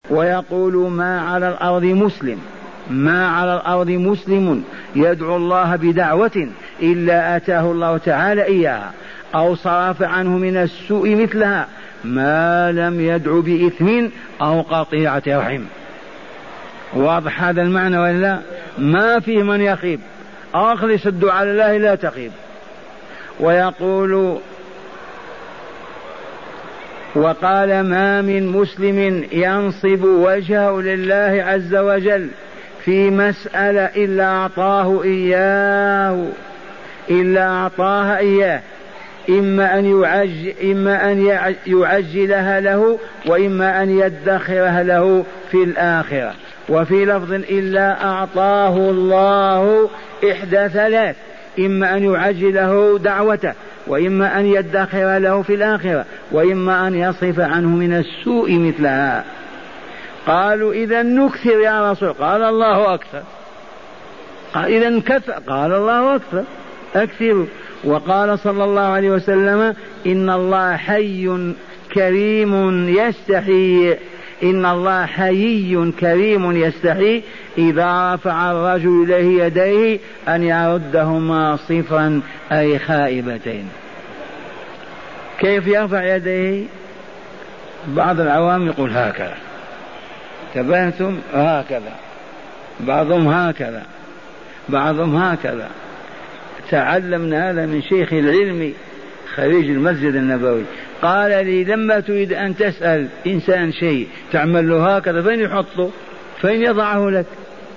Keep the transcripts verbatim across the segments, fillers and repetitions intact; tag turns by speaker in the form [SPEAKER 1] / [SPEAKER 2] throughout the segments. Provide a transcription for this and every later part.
[SPEAKER 1] ويقول ما على الأرض مسلم ما على الأرض مسلم يدعو الله بدعوة إلا آتاه الله تعالى إياها أو صرف عنه من السوء مثلها ما لم يدعو بإثم أو قطيعة رحم. واضح هذا المعنى ولا؟ ما فيه من يخيب، أخلص الدعاء لله لا تخيب. ويقول وقال ما من مسلم ينصب وجهه لله عز وجل في مسألة إلا أعطاه إياه إلا أعطاها إياه إما أن يعجل إما أن يعجلها له وإما أن يدخرها له في الآخرة. وفي لفظ إلا أعطاه الله إحدى ثلاث، إما أن يعجله دعوته وإما أن يدخر له في الآخرة وإما أن يصرف عنه من السوء مثلها. قالوا إذا نكثر يا رسول، قال الله أكثر. قال إذا كثر، قال الله أكثر أكثر. وقال صلى الله عليه وسلم إن الله حي كريم يستحي إن الله حيي كريم يستحي إذا رفع الرجل إليه يديه أن يردهما صفرا أي خائبتين. كيف يرفع يديه؟ بعض العوام يقول هكذا، تبهتم هكذا، بعضهم هكذا، بعضهم هكذا. تعلمنا هذا من شيخ العلم خريج المسجد النبوي، قال لي لما تريد أن تسأل إنسان شيء تعمل له هكذا، فين يحطه؟ فين يضعه لك؟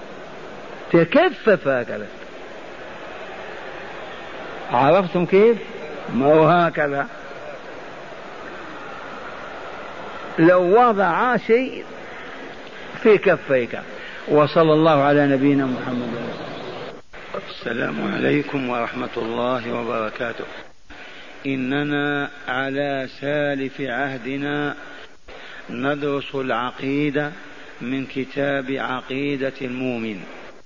[SPEAKER 1] تكفف هكذا. عرفتم كيف؟ ما هو هكذا. لو وضع شيء في كفيك. وصلى الله على نبينا محمد. السلام عليكم ورحمة الله وبركاته. إننا على سالف عهدنا ندرس العقيدة من كتاب عقيدة المؤمن.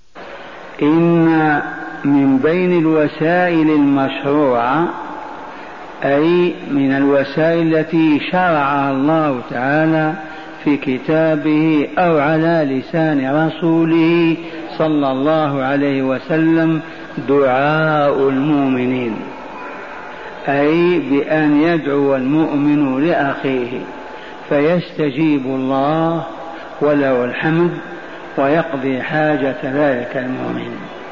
[SPEAKER 1] إن من بين الوسائل المشروعة أي من الوسائل التي شرعها الله تعالى في كتابه أو على لسان رسوله صلى الله عليه وسلم دعاء المؤمنين، أي بأن يدعو المؤمن لأخيه فيستجيب الله وله الحمد ويقضي حاجة ذلك المؤمن.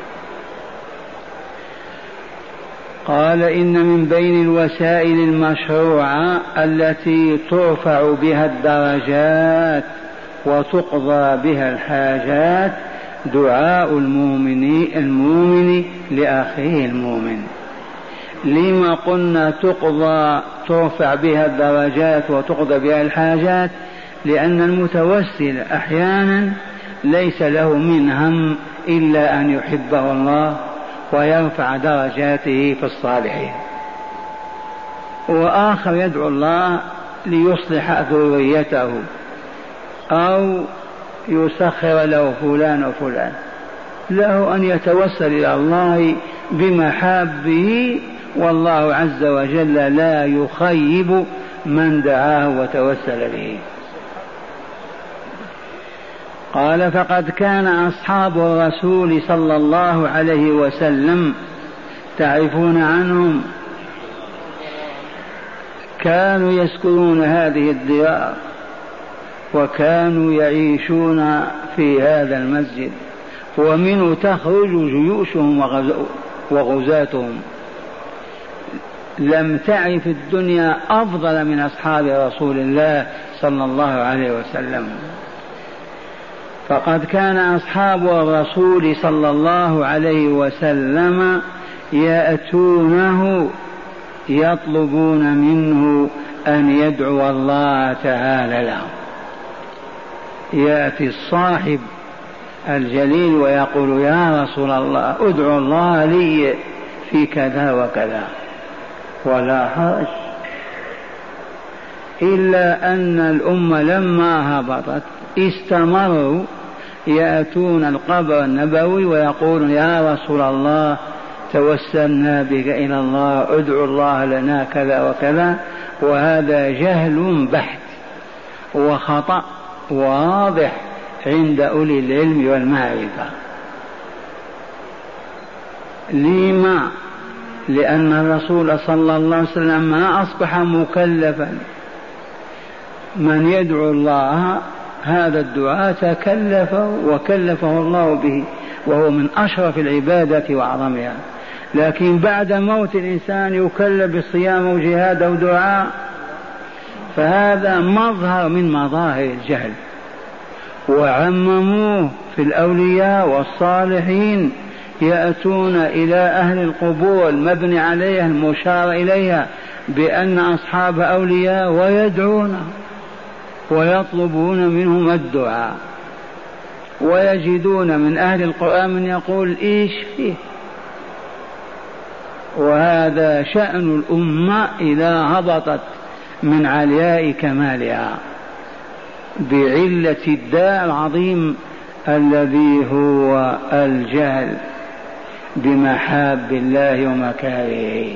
[SPEAKER 1] قال إن من بين الوسائل المشروعة التي ترفع بها الدرجات وتقضى بها الحاجات دعاء المؤمن المؤمن لأخيه المؤمن. لما قلنا تقضى ترفع بها الدرجات وتقضى بها الحاجات؟ لأن المتوسل أحيانا ليس له من هم إلا أن يحبه الله ويرفع درجاته في الصالحين، وآخر يدعو الله ليصلح ذريته أو يسخر له فلان وفلان، له أن يتوسل إلى الله بمحابه، والله عز وجل لا يخيب من دعاه وتوسل به. قال فقد كان أصحاب الرسول صلى الله عليه وسلم تعرفون عنهم كانوا يسكنون هذه الديار وكانوا يعيشون في هذا المسجد ومنه تخرج جيوشهم وغزاتهم. لم تعرف الدنيا أفضل من أصحاب رسول الله صلى الله عليه وسلم. فقد كان أصحاب الرسول صلى الله عليه وسلم يأتونه يطلبون منه أن يدعو الله تعالى لهم. يأتي الصاحب الجليل ويقول يا رسول الله ادعو الله لي في كذا وكذا، ولا حرج، إلا أن الأمة لما هبطت استمروا يأتون القبر النبوي ويقولون يا رسول الله توسلنا بك إلى الله ادعو الله لنا كذا وكذا. وهذا جهل بحت وخطأ
[SPEAKER 2] واضح عند أولي العلم والمعرفة. لما؟ لأن الرسول صلى الله عليه وسلم ما أصبح مكلفا. من يدعو الله هذا الدعاء تكلفه وكلفه الله به، وهو من أشرف العبادة وأعظمها. لكن بعد موت الإنسان يكلف بالصيام وجهاد ودعاء، فهذا مظهر من مظاهر الجهل. وعمموه في الأولياء والصالحين، يأتون إلى أهل القبور المبني عليها المشار إليها بأن أصحاب أولياء ويدعون ويطلبون منهم الدعاء، ويجدون من أهل القرآن من يقول إيش فيه. وهذا شأن الأمة إذا هبطت من علياء كمالها بعلة الداء العظيم الذي هو الجهل بمحاب الله ومكارهه.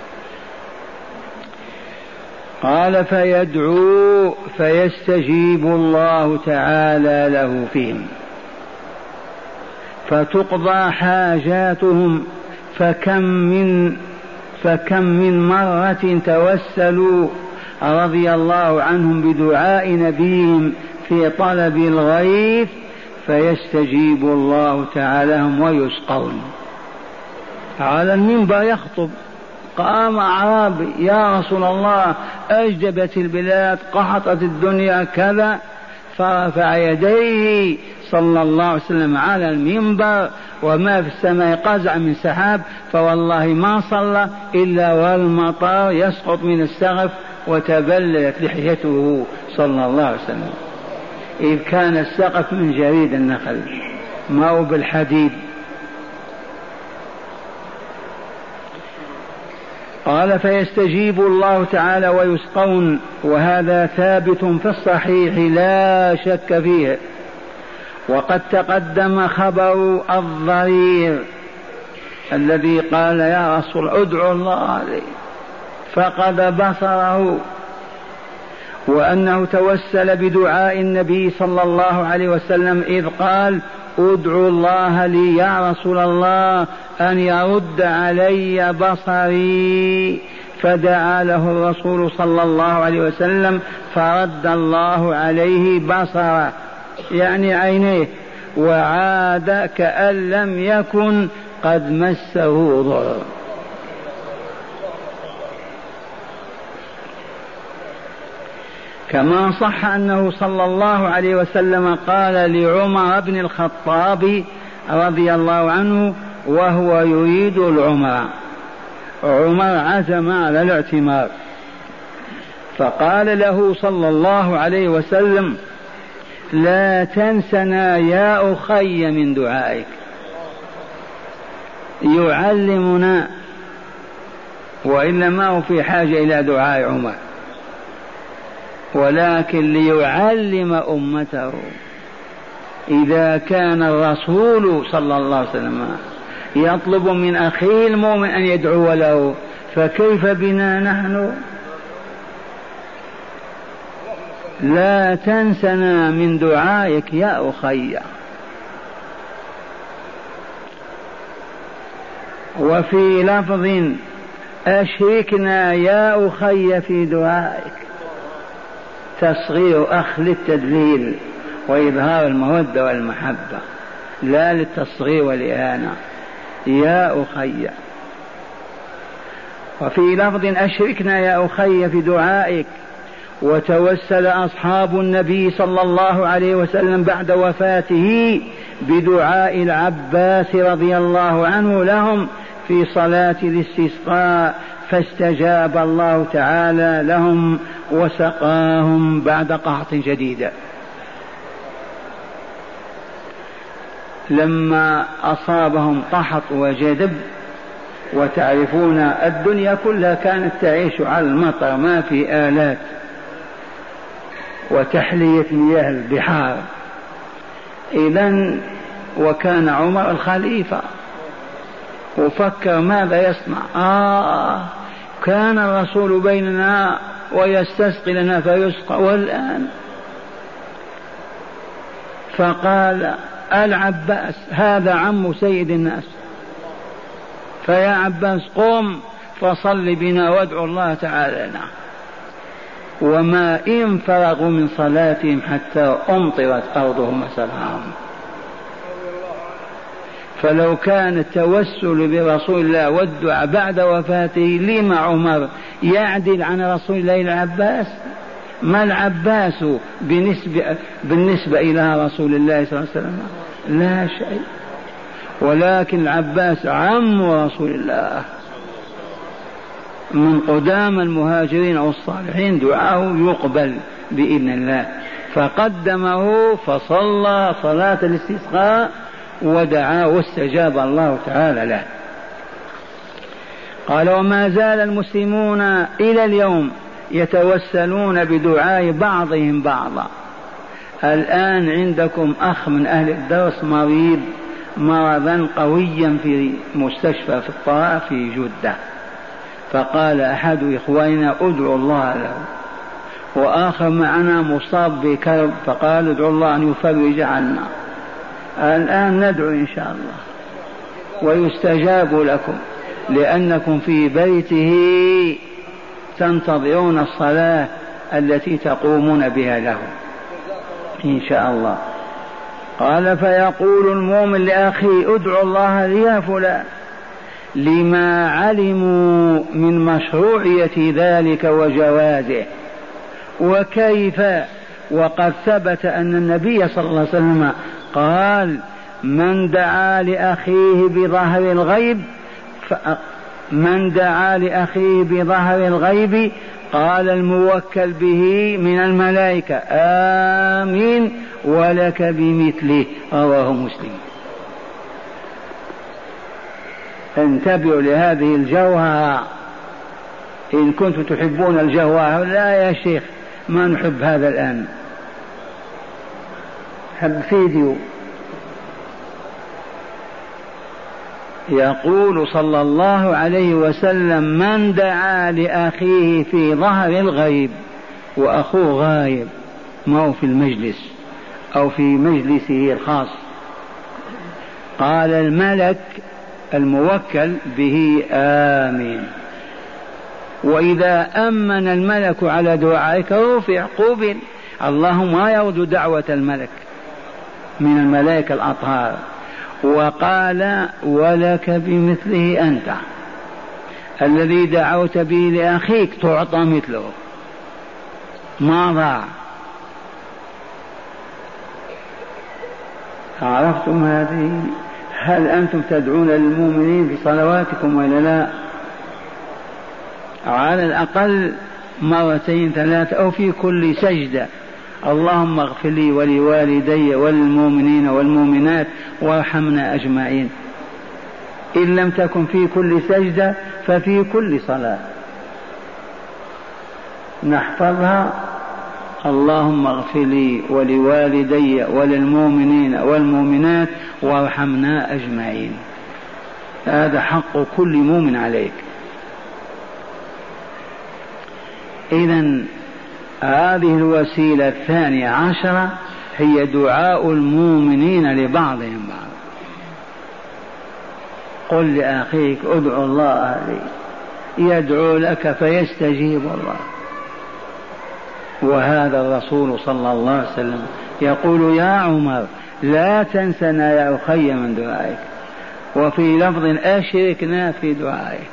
[SPEAKER 2] قال فيدعو فيستجيب الله تعالى له فيهم فتقضى حاجاتهم. فكم من فكم من مرة توسلوا رضي الله عنهم بدعاء نبيهم في طلب الغيث فيستجيب الله تعالى لهم ويسقون. على المنبر يخطب، قام أعرابي: يا رسول الله أجدبت البلاد، قحطت الدنيا كذا، فرفع يديه صلى الله عليه وسلم على المنبر وما في السماء قزع من سحاب، فوالله ما صلى إلا والمطر يسقط من السقف وتبللت لحيته صلى الله عليه وسلم، إذ كان السقف من جريد النخل ما هو بالحديد. قال فيستجيب الله تعالى ويسقون، وهذا ثابت في الصحيح لا شك فيه. وقد تقدم خبر الضرير الذي قال: يا رسول ادعو الله لي، فقد بصره، وأنه توسل بدعاء النبي صلى الله عليه وسلم إذ قال: ادعو الله لي يا رسول الله أن يرد علي بصري، فدعا له الرسول صلى الله عليه وسلم فرد الله عليه بصره يعني عينيه، وعاد كأن لم يكن قد مسه ضر. كما صح أنه صلى الله عليه وسلم قال لعمر بن الخطاب رضي الله عنه وهو يريد العمرة، عمر عزم على الاعتمار، فقال له صلى الله عليه وسلم: لا تنسنا يا أخي من دعائك. يعلمنا، وإلا ما هو في حاجة إلى دعاء عمر، ولكن ليعلم أمته. إذا كان الرسول صلى الله عليه وسلم يطلب من أخيه المؤمن أن يدعو له، فكيف بنا نحن؟ لا تنسنا من دعائك يا أخي. وفي لفظ: أشركنا يا أخي في دعائك. تصغير أخ للتدليل وإظهار المودة والمحبة، لا للتصغير والإهانة. يا أخي. وفي لفظ: أشركنا يا أخي في دعائك. وتوسل أصحاب النبي صلى الله عليه وسلم بعد وفاته بدعاء العباس رضي الله عنه لهم في صلاة الاستسقاء، فاستجاب الله تعالى لهم وسقاهم بعد قحط شديد. لما أصابهم قحط وجدب، وتعرفون الدنيا كلها كانت تعيش على المطر، ما في آلات وتحلية مياه البحار. إذن وكان عمر الخليفة وفكر ماذا يصنع. آه كان الرسول بيننا ويستسقي لنا فيسقى، والآن فقال العباس هذا عم سيد الناس، فيا عباس قم فصل بنا وادعو الله تعالى لنا. وما إن فرغوا من صلاتهم حتى أمطرت أرضهم مسرهم. فلو كان التوسل برسول الله والدعاء بعد وفاته لما عمر يعدل عن رسول الله العباس؟ ما العباس بالنسبة, بالنسبة إلى رسول الله صلى الله عليه وسلم؟ لا شيء. ولكن العباس عم رسول الله من قدام المهاجرين والصالحين، دعاه يقبل بإذن الله، فقدمه فصلى صلاة الاستسقاء ودعا واستجاب الله تعالى له. قال وما زال المسلمون إلى اليوم يتوسلون بدعاء بعضهم بعضا. الآن عندكم أخ من أهل الدرس مريض مرضا قويا في مستشفى في الطائف في جدة، فقال أحد إخواننا ادعوا الله له، وآخر معنا مصاب بكرب فقال ادعوا الله أن يفرج عنا. الآن ندعو إن شاء الله ويستجاب لكم، لأنكم في بيته تنتظرون الصلاة التي تقومون بها له إن شاء الله. قال فيقول المؤمن لأخيه ادعوا الله لي يا فلان، لما علموا من مشروعية ذلك وجوازه. وكيف وقد ثبت أن النبي صلى الله عليه وسلم قال من دعا لأخيه بظهر الغيب من دعا لأخيه بظهر الغيب قال الموكل به من الملائكة آمين ولك بمثله، رواه مسلم. انتبهوا لهذه الجوهرة إن كنتم تحبون الجوهرة. لا يا شيخ ما نحب هذا الآن، حب فيديو. يقول صلى الله عليه وسلم من دعا لأخيه في ظهر الغيب، وأخوه غايب ما هو في المجلس أو في مجلسه الخاص، قال الملك الموكل به آمين. وإذا أمن الملك على دعائك رفع قبل. الله ما يرد دعوة الملك من الملائكة الأطهار. وقال ولك بمثله أنت الذي دعوت به لأخيك تعطى مثله، ما ضاع. عرفتم هذه؟ هل أنتم تدعون للمؤمنين في صلواتكم ولا لا؟ على الأقل مرتين ثلاثة أو في كل سجدة اللهم اغفر لي ولوالدي وللمؤمنين والمؤمنات وارحمنا أجمعين. إن لم تكن في كل سجدة ففي كل صلاة نحفظها اللهم اغفر لي ولوالدي وللمؤمنين والمؤمنات وارحمنا أجمعين. هذا حق كل مؤمن عليك. إذن هذه الوسيلة الثانية عشرة هي دعاء المؤمنين لبعضهم بعض. قل لأخيك ادعو الله لي يدعو لك فيستجيب الله. وهذا الرسول صلى الله عليه وسلم يقول يا عمر لا تنسنا يا أخي من دعائك، وفي لفظ أشركنا في دعائك.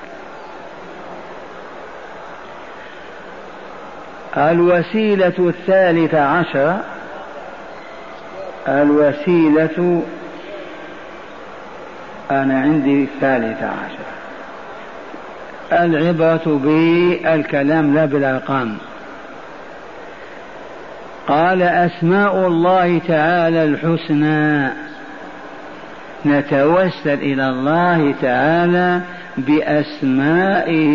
[SPEAKER 2] الوسيلة الثالثة عشرة الوسيلة أنا عندي الثالثة عشرة العبرة بالكلام لا بالأرقام. قال أسماء الله تعالى الحسنى، نتوسل إلى الله تعالى بأسمائه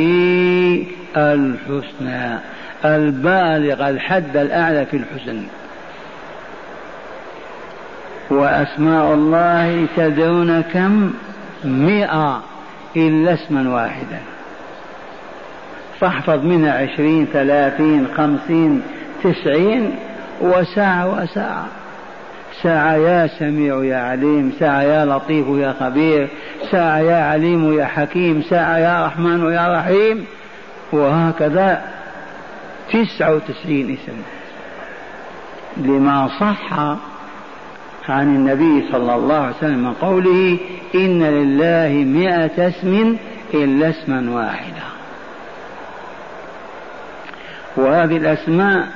[SPEAKER 2] الحسنى البالغ الحد الأعلى في الحسن. وأسماء الله تدرون كم؟ مئة إلا اسما واحدا، فاحفظ منها عشرين ثلاثين خمسين تسعين وساعة وساعة. ساعة يا سميع يا عليم، ساعة يا لطيف يا خبير، ساعة يا عليم يا حكيم، ساعة يا رحمن يا رحيم، وهكذا تسعة وتسعين اسم، لما صح عن النبي صلى الله عليه وسلم من قوله إن لله مئة اسم إلا اسما واحدا. وهذه الأسماء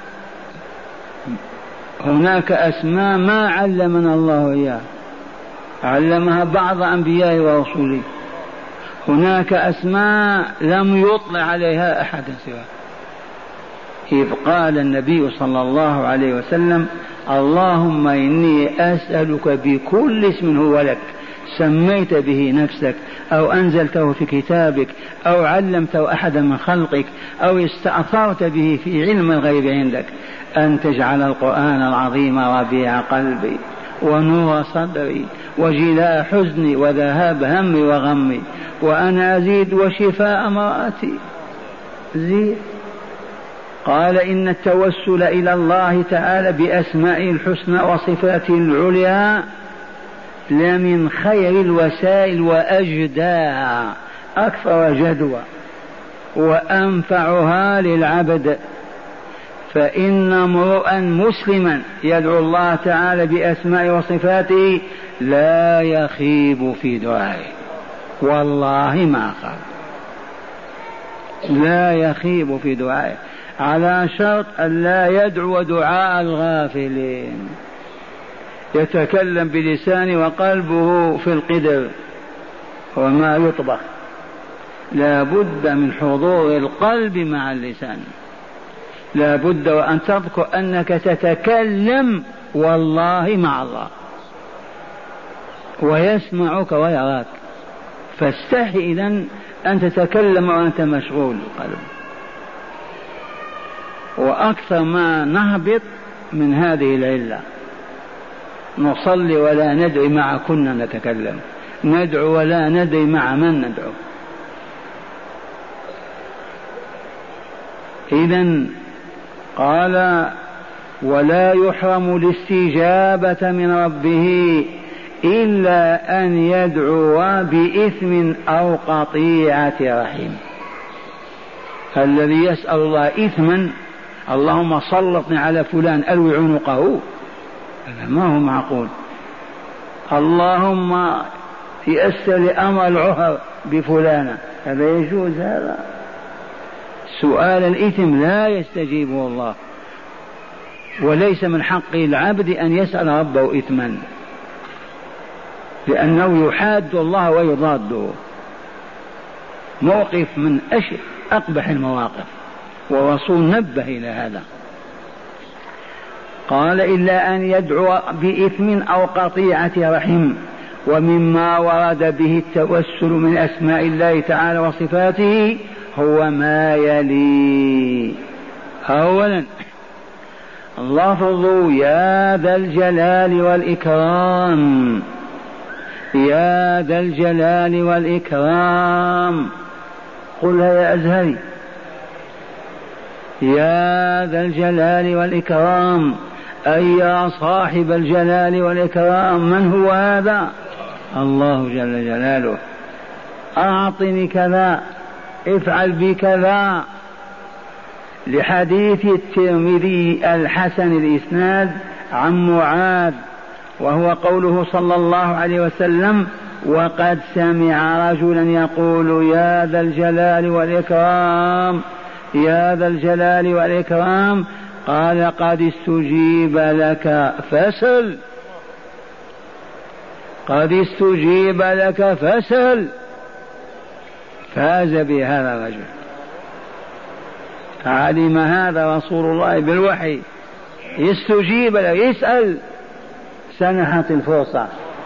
[SPEAKER 2] هناك أسماء ما علمنا الله إياها، علمها بعض أنبيائه ورسوله. هناك أسماء لم يطلع عليها أحد سواه، إذ قال النبي صلى الله عليه وسلم اللهم إني أسألك بكل اسم هو لك سميت به نفسك أو أنزلته في كتابك أو علمته أحدا من خلقك أو استأثرت به في علم الغيب عندك أن تجعل القرآن العظيم ربيع قلبي ونور صدري وجلاء حزني وذهاب همي وغمي وأنا أزيد وشفاء امرأتي زيد. قال إن التوسل إلى الله تعالى بأسمائه الحسنى وصفاته العليا لمن خير الوسائل وأجداها، أكثر جدوى وأنفعها للعبد. فإن امرؤا مسلما يدعو الله تعالى بأسمائه وصفاته لا يخيب في دعائه، والله ما خاب، لا يخيب في دعائه، على شرط أن لا يدعو دعاء الغافلين، يتكلم بلسانه وقلبه في القدر وما يطبخ. لا بد من حضور القلب مع اللسان، لا بد وأن تذكر أنك تتكلم والله مع الله ويسمعك ويراك، فاستحي إذن أن تتكلم وأنت مشغول القلب. وأكثر ما نهبط من هذه العلة، نصلي ولا ندري مع كنا نتكلم، ندعو ولا ندري مع من ندعو. إذن قال ولا يحرم الاستجابة من ربه إلا أن يدعو بإثم أو قطيعة رحم. الذي يسأل الله إثما اللهم سلطني على فلان ألوي عنقه، هذا ما هو معقول. اللهم يأسر لأمر العهر بفلانة، هذا يجوز؟ هذا سؤال الإثم لا يستجيبه الله، وليس من حق العبد أن يسأل ربه إثما، لأنه يحاد الله ويضاده. موقف من أشد أقبح المواقف، والرسول نبه إلى هذا. قال إلا أن يدعو بإثم أو قطيعة رحم. ومما ورد به التوسل من أسماء الله تعالى وصفاته هو ما يلي: أولا لفظ يا ذا الجلال والإكرام، يا ذا الجلال والإكرام، قلها يا أزهري، يا ذا الجلال والإكرام، أي يا صاحب الجلال والإكرام. من هو هذا؟ الله جل جلاله. أعطني كذا، افعل بكذا. لحديث الترمذي الحسن الإسناد عن معاذ، وهو قوله صلى الله عليه وسلم: وقد سمع رجلا يقول يا ذا الجلال والإكرام، يا ذا الجلال والإكرام. قال: قد استجيب لك فسل، قد استجيب لك فسل. فاز بهذا الرجل، علم هذا رسول الله بالوحي، يستجيب له، يسأل، سنحت الفرصة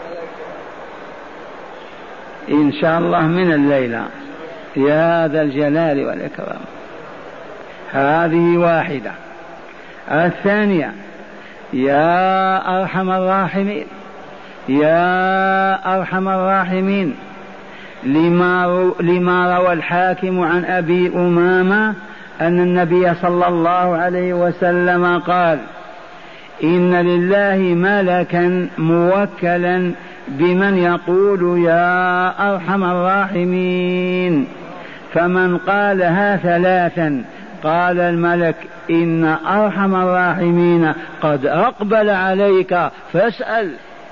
[SPEAKER 2] إن شاء الله من الليلة. يا ذا الجلال والإكرام، هذه واحدة. الثانية: يا أرحم الراحمين، يا أرحم الراحمين، لما, لما روى الحاكم عن أبي أمامة أن النبي صلى الله عليه وسلم قال: إن لله ملكا موكلا بمن يقول يا أرحم الراحمين، فمن قالها ثلاثا قال الملك إن أرحم الراحمين قد أقبل عليك فاسأل.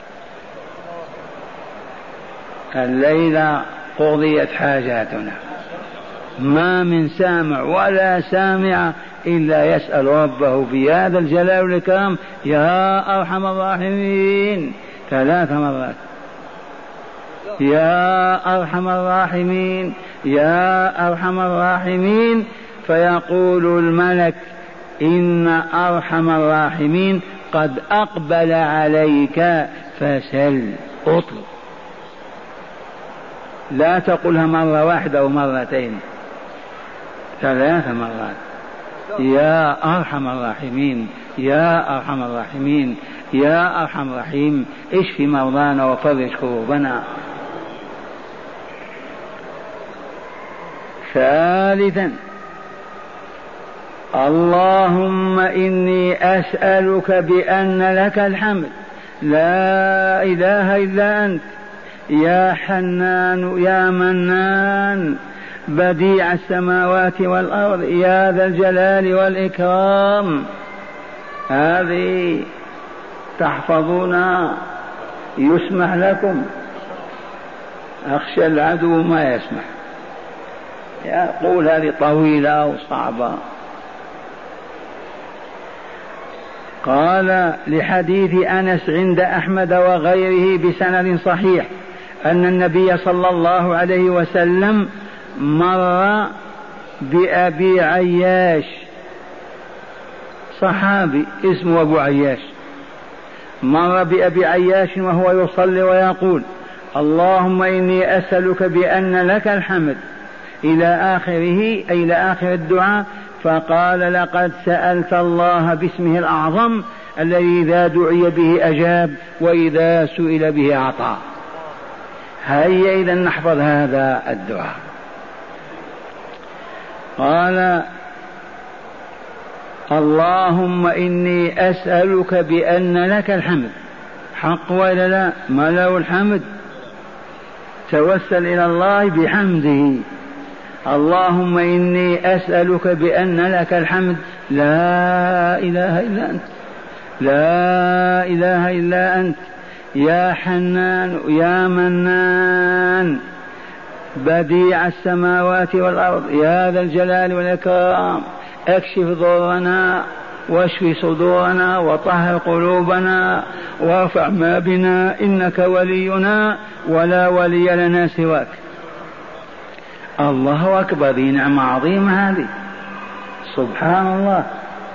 [SPEAKER 2] الليلة قضيت حاجاتنا، ما من سامع ولا سامع إلا يسأل ربه في هذا الجلال والإكرام يا أرحم الراحمين ثلاث مرات، يا أرحم الراحمين يا أرحم الراحمين، فيقول الملك إن أرحم الراحمين قد أقبل عليك فسل اطلب. لا تقولها مرة واحدة أو مرتين، ثلاث مرات، يا أرحم الراحمين يا أرحم الراحمين يا أرحم الراحمين، اشف مرضانا وفرج كروبنا. ثالثا اللهم إني أسألك بأن لك الحمد لا إله إلا أنت يا حنان يا منان بديع السماوات والأرض يا ذا الجلال والإكرام. هذه تحفظونها يسمح لكم، أخشى العدو ما يسمح، يقول هذه طويلة وصعبة. قال لحديث أنس عند أحمد وغيره بسند صحيح أن النبي صلى الله عليه وسلم مر بأبي عياش، صحابي اسمه أبو عياش، مر بأبي عياش وهو يصلي ويقول اللهم إني أسألك بأن لك الحمد إلى آخره، أي إلى آخر الدعاء. فقال لقد سألت الله باسمه الأعظم الذي إذا دعي به أجاب وإذا سئل به أعطى. هيا إذا نحفظ هذا الدعاء. قال اللهم إني أسألك بأن لك الحمد، حق ولا لا؟ ما له الحمد، توسل إلى الله بحمده. اللهم إني أسألك بأن لك الحمد لا إله إلا أنت لا إله إلا أنت يا حنان يا منان بديع السماوات والأرض يا ذا الجلال والإكرام، اكشف ضرنا واشف صدورنا وطهر قلوبنا وارفع ما بنا إنك ولينا ولا ولي لنا سواك. الله أكبر، ذي نعمة عظيمة هذه، سبحان الله.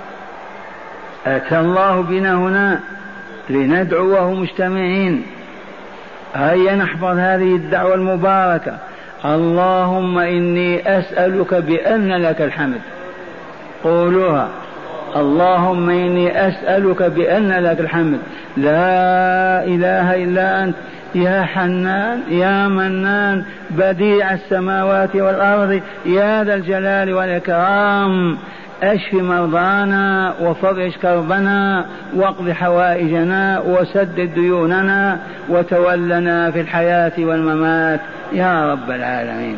[SPEAKER 2] أتى الله بنا هنا لندعوه مجتمعين. هيا نحفظ هذه الدعوة المباركة. اللهم إني أسألك بأن لك الحمد، قولوها اللهم إني أسألك بأن لك الحمد لا إله إلا أنت يا حنان يا منان بديع السماوات والأرض يا ذا الجلال والإكرام، اشف مرضانا وفرج كربنا واقض حوائجنا وسدد ديوننا وتولنا في الحياة والممات يا رب العالمين.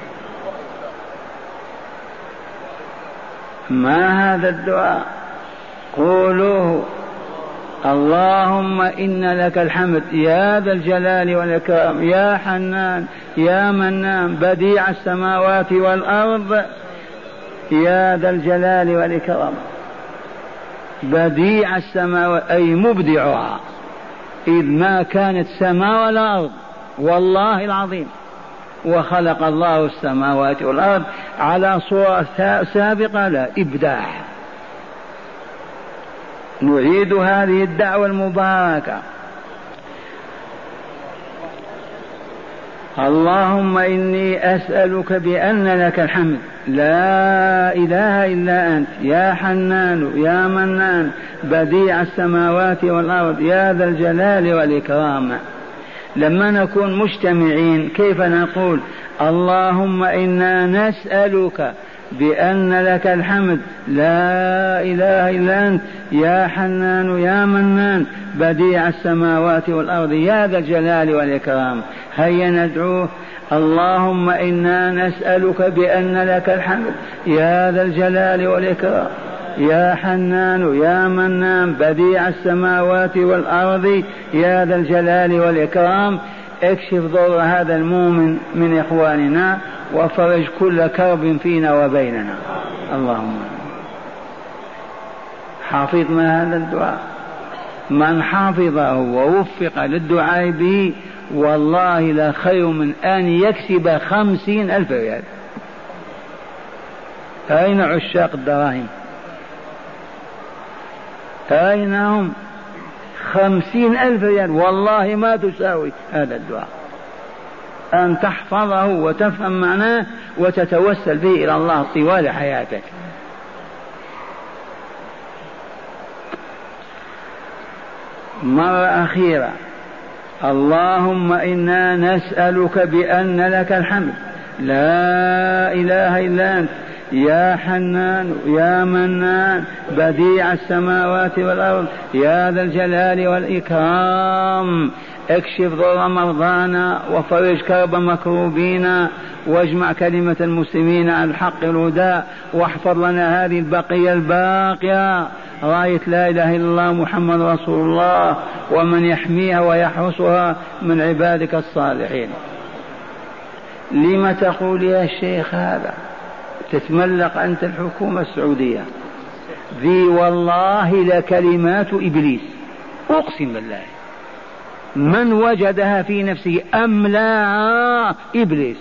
[SPEAKER 2] ما هذا الدعاء؟ قولوه اللهم إن لك الحمد يا ذا الجلال والإكرام يا حنان يا منان بديع السماوات والأرض يا ذا الجلال والإكرام. بديع السماوات أي مبدعها، إذ ما كانت سماء ولا أرض والله العظيم، وخلق الله السماوات والأرض على صورة سابقة لا إبداع. نعيد هذه الدعوة المباركة. اللهم إني أسألك بأن لك الحمد لا إله إلا أنت يا حنان يا منان بديع السماوات والأرض يا ذا الجلال والإكرام. لما نكون مجتمعين كيف نقول؟ اللهم إنا نسألك بأن لك الحمد لا إله إلا أنت يا حنان يا منان بديع السماوات والأرض يا ذا الجلال والإكرام. هيا ندعوه. اللهم إنا نسألك بأن لك الحمد يا ذا الجلال والإكرام يا حنان يا منان بديع السماوات والأرض يا ذا الجلال والإكرام. اكشف ضر هذا المؤمن من إخواننا وفرج كل كرب فينا وبيننا. اللهم حافظنا هذا الدعاء. من حافظه ووفق للدعاء به والله لا خير من أن يكسب خمسين ألف ريال. أين عشاق الدراهم؟ أين هم؟ خمسين ألف ريال والله ما تساوي هذا الدعاء. أن تحفظه وتفهم معناه وتتوسل به إلى الله طوال حياتك. مرة أخيرة. اللهم إنا نسألك بأن لك الحمد لا إله إلا أنت يا حنان يا منان بديع السماوات والأرض يا ذا الجلال والإكرام. اكشف ضر مرضانا وفرج كرب مكروبينا واجمع كلمة المسلمين على الحق الهدى واحفظ لنا هذه البقية الباقية راية لا إله إلا الله محمد رسول الله ومن يحميها ويحرسها من عبادك الصالحين. لما تقول يا شيخ هذا؟ تتملق أنت الحكومة السعودية ذي والله لكلمات إبليس أقسم بالله من وجدها في نفسه أملاها إبليس.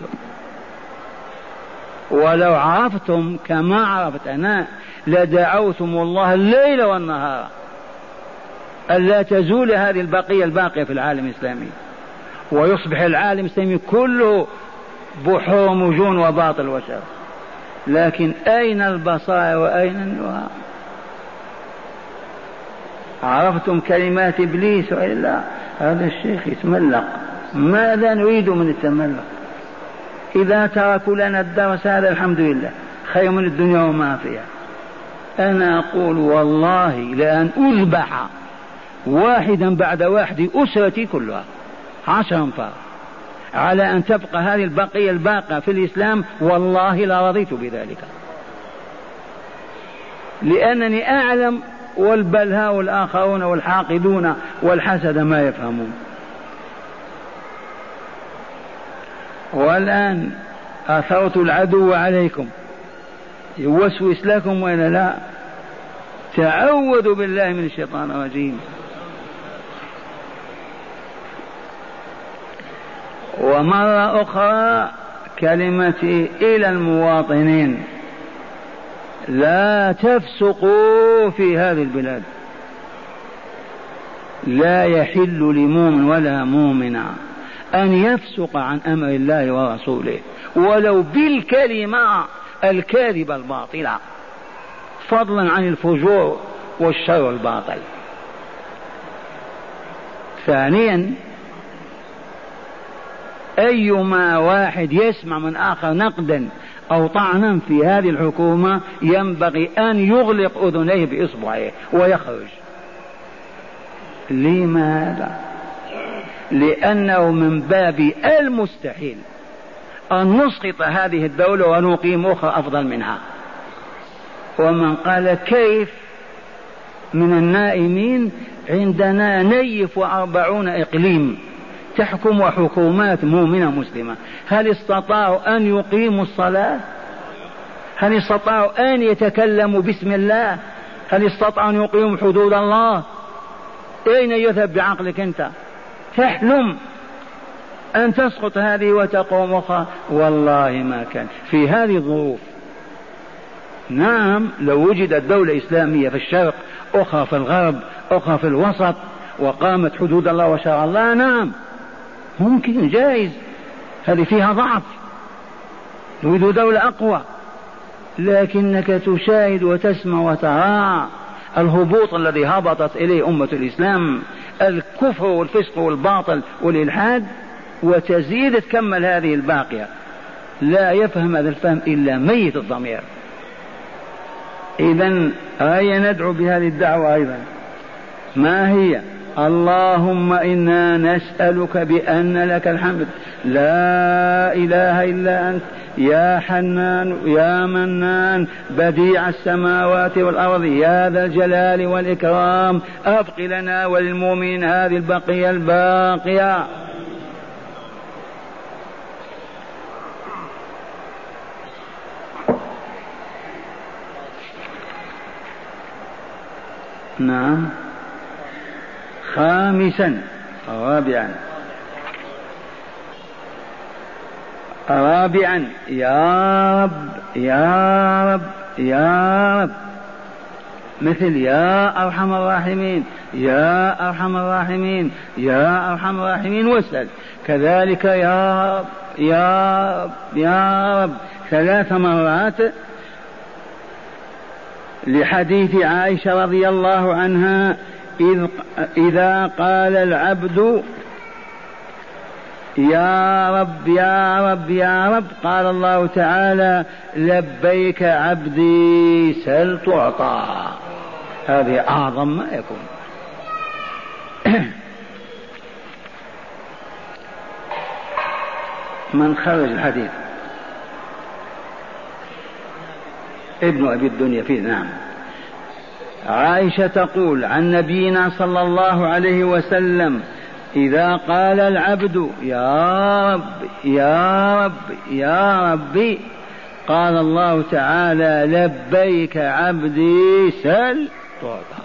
[SPEAKER 2] ولو عرفتم كما عرفت أنا لدعوتم الله الليل والنهار ألا تزول هذه البقية الباقية في العالم الإسلامي ويصبح العالم الإسلامي كله بحور مجون وباطل وشر. لكن أين البصائر وأين النهى؟ عرفتم كلمات إبليس وإلا هذا الشيخ يتملق. ماذا نريد من التملق؟ إذا تركوا لنا الدرس هذا الحمد لله خير من الدنيا وما فيها. أنا أقول والله لأن أذبح واحدا بعد واحد أسرتي كلها عشر أنفار على أن تبقى هذه البقية الباقة في الإسلام والله لا رضيت بذلك. لأنني أعلم والبلهاء والآخرون والحاقدون والحسد ما يفهمون. والآن أثرت العدو عليكم يوسوس لكم وإلا لا؟ تعوذوا بالله من الشيطان الرجيم. ومرة أخرى كلمتي إلى المواطنين لا تفسقوا في هذه البلاد. لا يحل لمؤمن ولا مؤمنة أن يفسق عن أمر الله ورسوله ولو بالكلمة الكاذبة الباطلة فضلا عن الفجور والشر الباطل. ثانيا أيما واحد يسمع من آخر نقدا أو طعنا في هذه الحكومة ينبغي أن يغلق أذنيه بإصبعه ويخرج. لماذا؟ لأنه من باب المستحيل أن نسقط هذه الدولة ونقيم أخرى أفضل منها. ومن قال كيف من النائمين عندنا نيف وأربعون إقليم تحكم حكومات مؤمنة مسلمة. هل استطاعوا أن يقيموا الصلاة؟ هل استطاعوا أن يتكلموا باسم الله؟ هل استطاعوا أن يقيموا حدود الله؟ أين يذهب بعقلك أنت؟ تحلم أن تسقط هذه وتقوم أخرى؟ والله ما كان في هذه الظروف. نعم لو وجدت دولة إسلامية في الشرق أخرى في الغرب أخرى في الوسط وقامت حدود الله وشرع الله نعم ممكن جائز. هذه فيها ضعف نريد دولة أقوى. لكنك تشاهد وتسمع وترى الهبوط الذي هبطت إليه أمة الإسلام الكفر والفسق والباطل والإلحاد وتزيد تكمل هذه الباقية. لا يفهم هذا الفهم إلا ميت الضمير إذن هيا ندعو بهذه الدعوة أيضا. ما هي؟ اللهم إنا نسألك بأن لك الحمد لا إله إلا أنت يا حنان يا منان بديع السماوات والأرض يا ذا الجلال والإكرام أبق لنا وللمؤمنين هذه البقية الباقية. نعم. خامسا رابعا رابعا يا رب يا رب يا رب، مثل يا أرحم الراحمين يا أرحم الراحمين يا أرحم الراحمين واسأل كذلك يا رب يا رب يا رب ثلاث مرات، لحديث عائشة رضي الله عنها إذ إذا قال العبد يا رب يا رب يا رب قال الله تعالى لبيك عبدي سل تعطى. هذه أعظم ما يكون. من خرج الحديث؟ ابن أبي الدنيا فيه. نعم. عائشة تقول عن نبينا صلى الله عليه وسلم إذا قال العبد يا رب يا رب يا ربي قال الله تعالى لبيك عبدي سل تعطى.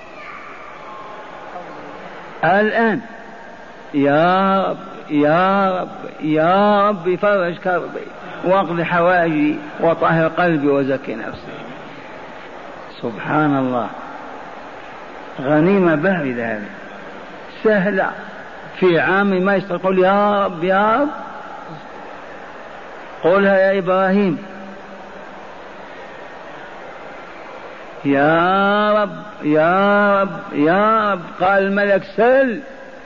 [SPEAKER 2] الآن يا رب يا رب يا رب فرج كربي واقض حوائجي وطهر قلبي وزكي نفسي. سبحان الله، غنيمة باردة هذه سهلة في عام ما يستقول يا رب يا رب. قولها يا إبراهيم يا رب يا رب يا رب قال الملك سل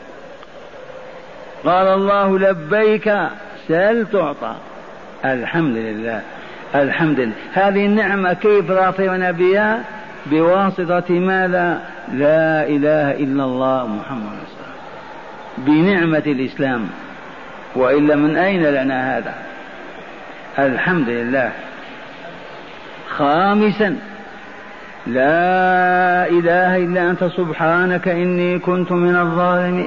[SPEAKER 2] قال الله لبيك سل تعطى. الحمد لله الحمد لله. هذه النعمة كيف رافعنا بها؟ بواسطة ماذا؟ لا إله إلا الله محمد رسول الله، بنعمة الإسلام، وإلا من أين لنا هذا؟ الحمد لله. خامسا لا إله إلا أنت سبحانك إني كنت من الظالمين.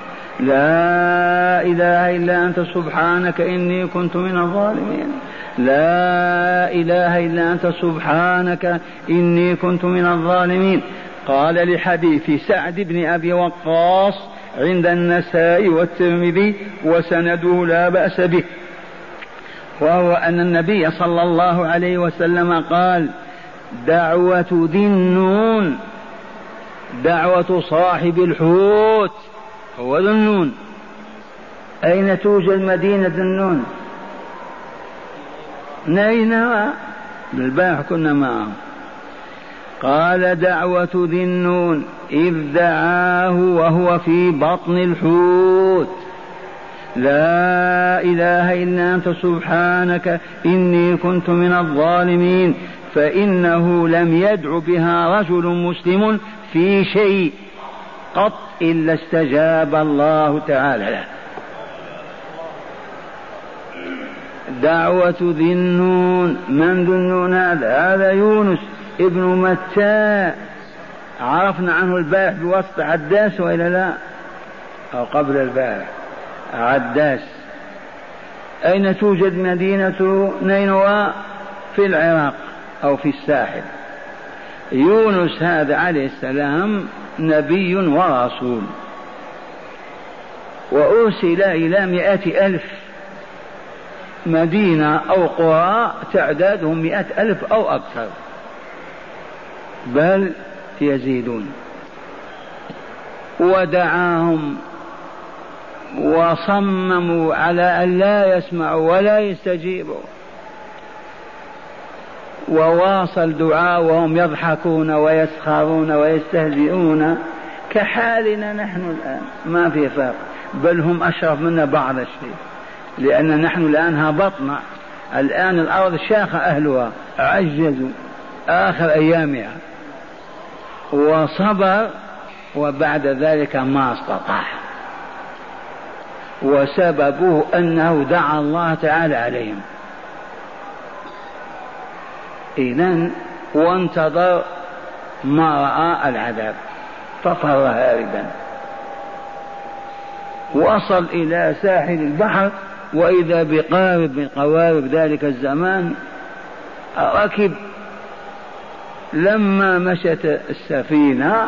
[SPEAKER 2] لا إله إلا أنت سبحانك إني كنت من الظالمين. لا إله إلا أنت سبحانك إني كنت من الظالمين. قال لحديث سعد بن أبي وقاص عند النسائي والترمذي وسنده لا بأس به، وهو أن النبي صلى الله عليه وسلم قال دعوة ذي النون دعوة صاحب الحوت هو ذو النون. أين توجد مدينة النون؟ نينوى، بالبارح كنا معهم. قال دعوة ذي النون إذ دعاه وهو في بطن الحوت لا إله إلا أنت سبحانك إني كنت من الظالمين، فإنه لم يدع بها رجل مسلم في شيء قط إلا استجاب الله تعالى له. دعوة ذي النون. من ذو النون هذا؟ هذا يونس ابن متى، عرفنا عنه البارح بواسطة عداس وإلا لا؟ أو قبل البارح عداس. أين توجد مدينة نينوى؟ في العراق أو في الساحل. يونس هذا عليه السلام نبي ورسول، وأرسل إلى مئة ألف مدينة أو قرى تعدادهم مئة ألف أو أكثر، بل يزيدون. ودعاهم وصمموا على أن لا يسمعوا ولا يستجيبوا، وواصل دعاء وهم يضحكون ويسخرون ويستهزئون كحالنا نحن الآن، ما في فرق، بل هم أشرف منا بعض الشيء، لأن نحن الآن هبطنا، الآن الأرض شاخ أهلها عجزوا، آخر أيامها وصبر، وبعد ذلك ما استطاع، وسببه أنه دعا الله تعالى عليهم. إذن وانتظر ما رأى العذاب ففر هاربا، وصل إلى ساحل البحر وإذا بقارب من قوارب ذلك الزمان ركب. لما مشت السفينة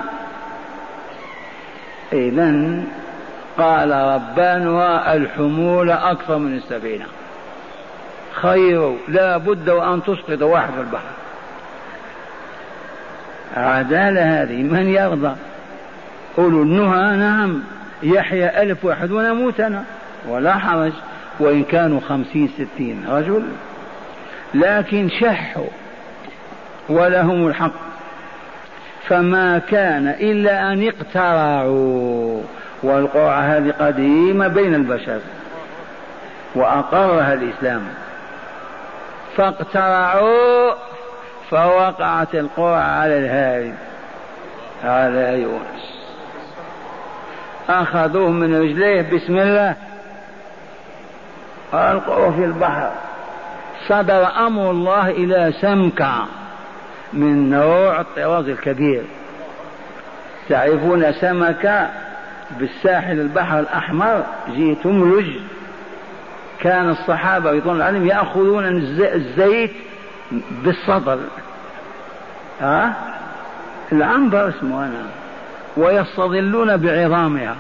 [SPEAKER 2] إذن قال ربانها الحمول أكثر من السفينة، خير لا بد وأن تسقط واحد في البحر. عدالة هذه، من يرضى؟ أولو النهى نعم يحيى ألف واحد ونموتنا ولا حرج، وإن كانوا خمسين ستين رجل، لكن شحوا ولهم الحق. فما كان إلا أن اقترعوا، والقرعة هذه قديمة بين البشر وأقرها الإسلام، فاقترعوا فوقعت القرعة على الهارب على يونس، أخذوه من رجليه بسم الله ألقوه في البحر. صدر أمر الله إلى سمكة من نوع الطراز الكبير، تعرفون سمكة بالساحل البحر الأحمر جيت تملج، كان الصحابة رضوان الله عليهم يأخذون الزيت بالصدر، ها العنبر اسمه أنا، ويستظلون بعظامها.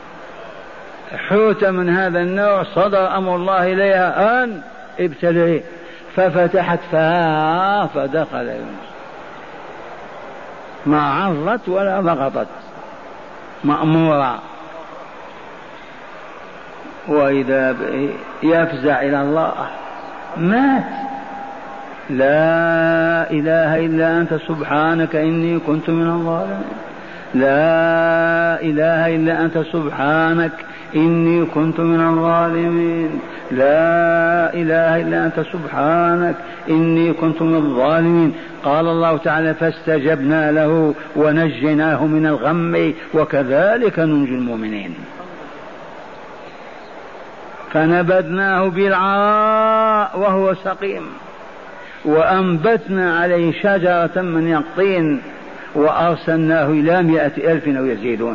[SPEAKER 2] حوت من هذا النوع صدر أمر الله إليها أن ابتلعيه، ففتحت فها فدخل يونس، ما عضت ولا ضغطت، مأمورة. وإذا يفزع إلى الله مات، لا إله إلا أنت سبحانك إني كنت من الظالمين، لا إله إلا أنت سبحانك إني كنت من الظالمين، لا إله إلا أنت سبحانك إني كنت من الظالمين. قال الله تعالى فاستجبنا له ونجيناه من الغم وكذلك ننجي المؤمنين. فنبذناه بالعراء وهو سقيم، وأنبتنا عليه شجرة من يقطين، وأرسلناه إلى مائة ألف أو يزيدون.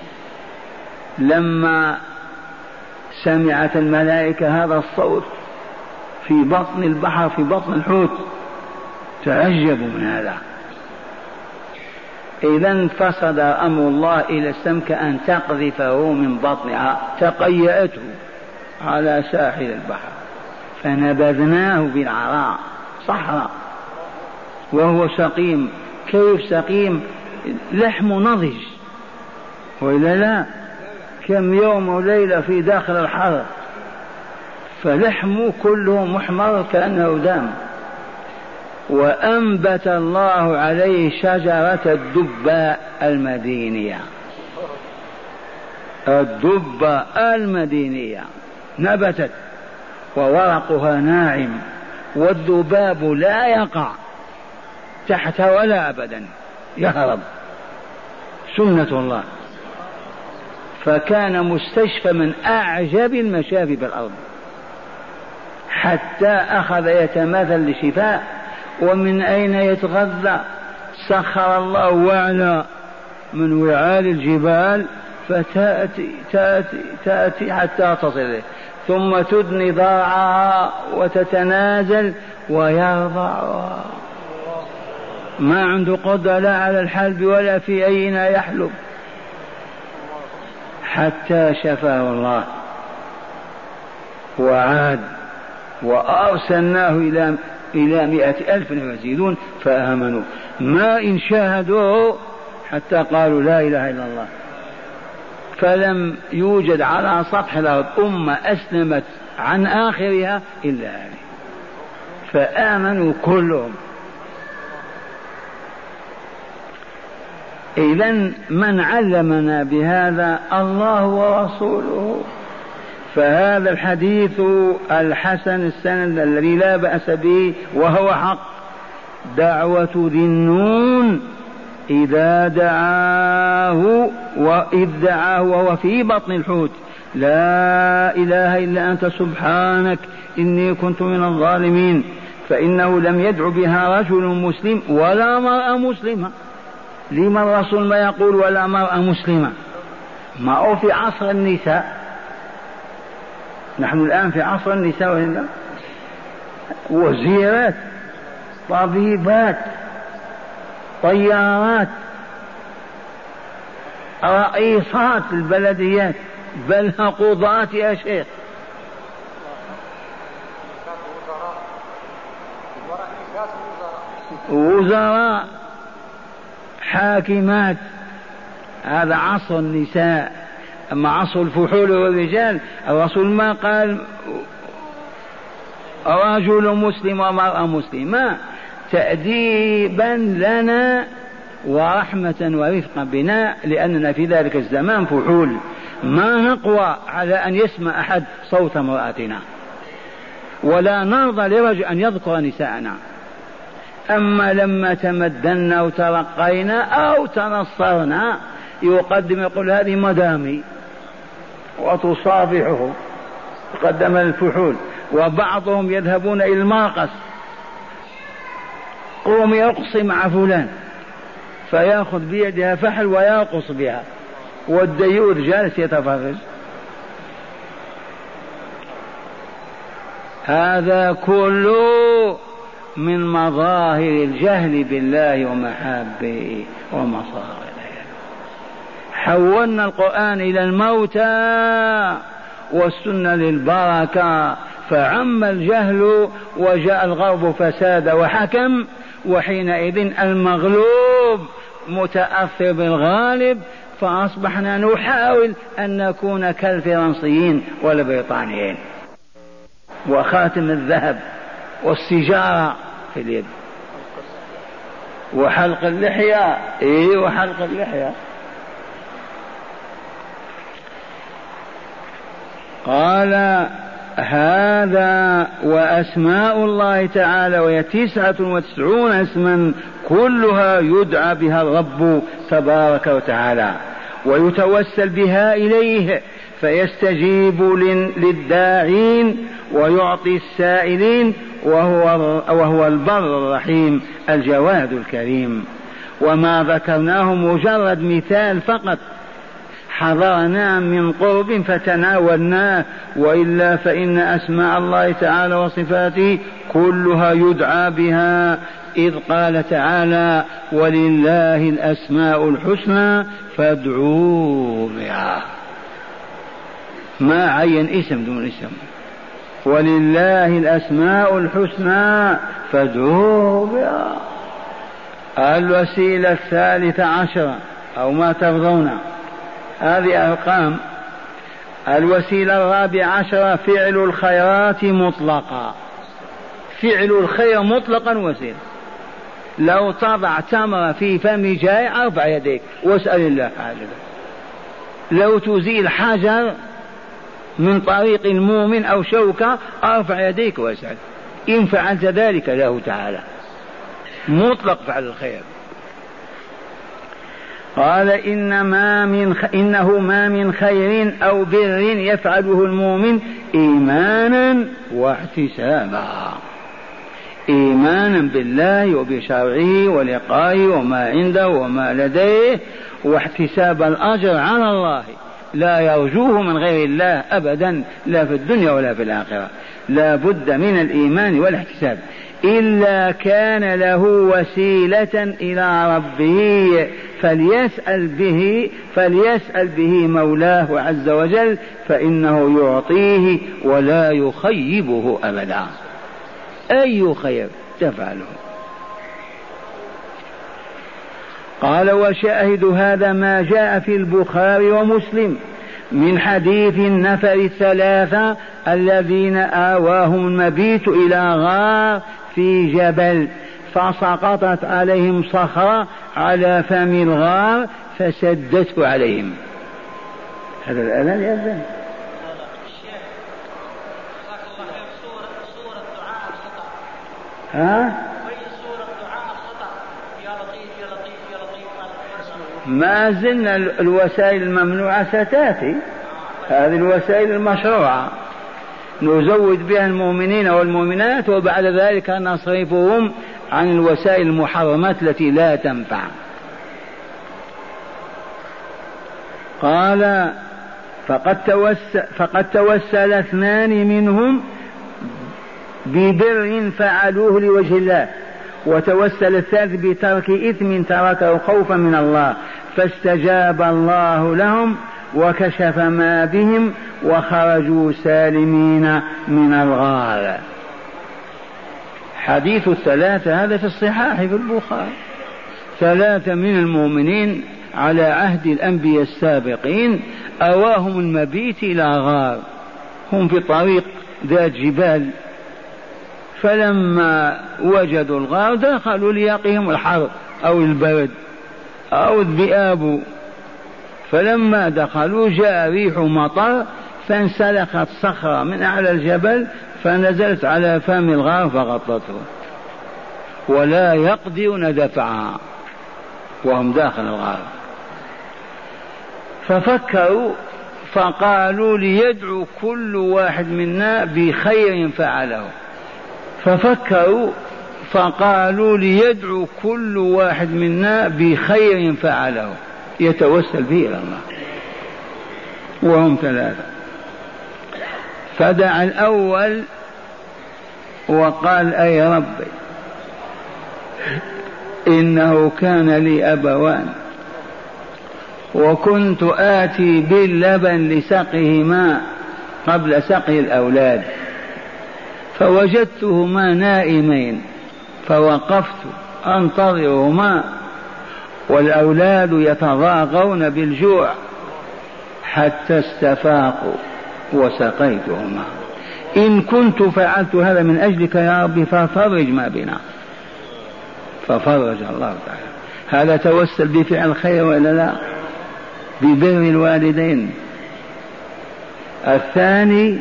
[SPEAKER 2] لما سمعت الملائكة هذا الصوت في بطن البحر في بطن الحوت تعجبوا من هذا. إذن فصدر أمر الله إلى السمكة أن تقذفه من بطنها، تقيأته على ساحل البحر، فنبذناه بالعراء صحراء وهو سقيم. كيف سقيم؟ لحم نضج وإلا لا؟ كم يوم وليلة في داخل الحر، فلحمه كله محمر كأنه دام. وأنبت الله عليه شجرة الدباء المدينية، الدباء المدينية نبتت وورقها ناعم، والذباب لا يقع تحت ولا أبدا، يهرب، سنة الله. فكان مستشفى من أعجب المشافي في الأرض، حتى أخذ يتماثل لشفاء. ومن أين يتغذى؟ سخر الله وعلى من وعال الجبال، فتأتي تأتي تأتي حتى تصل، ثم تدني ضرعها وتتنازل ويرضعها، ما عنده قدرة لا على الحلب ولا في أين يحلب، حتى شفاه الله وعاد. وأرسلناه إلى إلى مائة ألف يزيدون فآمنوا، ما إن شاهدوه حتى قالوا لا إله إلا الله. فلم يوجد على سطح الأرض أمة أسلمت عن آخرها إلا هذه، فآمنوا كلهم. إذن من علمنا بهذا؟ الله ورسوله. فهذا الحديث الحسن السند الذي لا بأس به وهو حق دعوة ذي النون إذا دعاه وإذ دعاه وهو في بطن الحوت لا إله إلا أنت سبحانك إني كنت من الظالمين، فإنه لم يدع بها رجل مسلم ولا مرأة مسلمة. لما الرسول ما يقول ولا مرأة مسلمة؟ ما هو في عصر النساء، نحن الآن في عصر النساء ولا وزيرات طبيبات طيارات رئيسات البلديات بل قضاة يا شيخ، وزراء حاكمات. هذا عصر النساء. أما عصر الفحول والرجال الرسول ما قال رجل مسلم ومرأة مسلمة، تأديبا لنا ورحمة ورفقا بنا، لأننا في ذلك الزمان فحول ما نقوى على أن يسمع أحد صوت امرأتنا، ولا نرضى لرجل أن يذكر نساءنا. أما لما تمدنا وترقينا أو تنصرنا يقدم يقول هذه مدامي وتصافحه قدم الفحول، وبعضهم يذهبون إلى الماقص قوم يرقص مع فلان فيأخذ بيدها فحل ويرقص بها، والديور جالس يتفرج. هذا كله من مظاهر الجهل بالله ومحابه ومصائره. حولنا القرآن إلى الموتى والسنة للبركة، فعم الجهل وجاء الغرب فساد وحكم، وحينئذ المغلوب متأثر بالغالب، فأصبحنا نحاول أن نكون كالفرنسيين والبريطانيين، وخاتم الذهب والسجارة في اليد وحلق اللحية. إيه وحلق اللحية. قال هذا وأسماء الله تعالى وهي تسعة وتسعون اسما كلها يدعى بها الرب تبارك وتعالى ويتوسل بها إليه فيستجيب للداعين ويعطي السائلين، وهو, وهو البر الرحيم الجواد الكريم. وما ذكرناه مجرد مثال فقط حضرنا من قرب فتناولناه، وإلا فإن أسماء الله تعالى وصفاته كلها يدعى بها، إذ قال تعالى ولله الأسماء الحسنى فادعوه بها، ما عين اسم دون اسم، ولله الأسماء الحسنى فادعوه بها. الوسيلة الثالثة عشرة أو ما ترضون، هذه أرقام. الوسيلة الرابعة عشرة فعل الخيرات مطلقا، فعل الخير مطلقا وسيلة. لو تضع تمر في فم جائع ارفع يديك واسأل الله حاجة. لو تزيل حجر من طريق المؤمن أو شوكة ارفع يديك واسأل، إن فعلت ذلك له تعالى. مطلق فعل الخير. قال إنما من خ... إنه ما من خير أو بر يفعله المؤمن إيمانا واحتسابا، إيمانا بالله وبشرعه ولقائه وما عنده وما لديه، واحتساب الأجر على الله لا يرجوه من غير الله أبدا، لا في الدنيا ولا في الآخرة. لا بد من الإيمان والاحتساب، إلا كان له وسيلة إلى ربه فليسأل به فليسأل به مولاه عز وجل، فإنه يعطيه ولا يخيبه أبدا. أي خير تفعله. قال وشاهد هذا ما جاء في البخاري ومسلم من حديث النفر الثلاثة الذين آواهم المبيت إلى غار في جبل فسقطت عليهم صخرة على فم الغار فسدته عليهم. هذا الأذان يأذن. ها؟ ما زلنا الوسائل الممنوعة ستأتي، هذه الوسائل المشروعة نزود بها المؤمنين والمؤمنات، وبعد ذلك نصرفهم عن الوسائل المحرمات التي لا تنفع. قال فقد توسل, فقد توسل اثنان منهم ببر فعلوه لوجه الله، وتوسل الثالث بترك إثم تركه خوفا من الله، فاستجاب الله لهم وكشف ما بهم وخرجوا سالمين من الغار. حديث الثلاثة هذا في الصحاح في البخاري، ثلاثة من المؤمنين على عهد الأنبياء السابقين أواهم المبيت إلى غار، هم في طريق ذات جبال، فلما وجدوا الغار دخلوا ليقيهم الحر أو البرد أو الذئاب، فلما دخلوا جاء ريح مطر فانسلخت صخرة من أعلى الجبل فنزلت على فم الغار فغطته، ولا يقدرون دفعها وهم داخل الغار. ففكروا فقالوا ليدعو كل واحد منا بخير فعله، ففكروا فقالوا ليدعو كل واحد منا بخير فعله يتوسل به إلى الله، وهم ثلاثة. فدعا الأول وقال أي ربي إنه كان لي أبوان وكنت آتي باللبن لسقيهما قبل سقي الأولاد، فوجدتهما نائمين فوقفت أنتظرهما والأولاد يتضاغون بالجوع حتى استفاقوا وسقيتهما، إن كنت فعلت هذا من أجلك يا ربي ففرج ما بنا، ففرج الله تعالى. هذا توسل بفعل الخير وإلا لا؟ ببر الوالدين. الثاني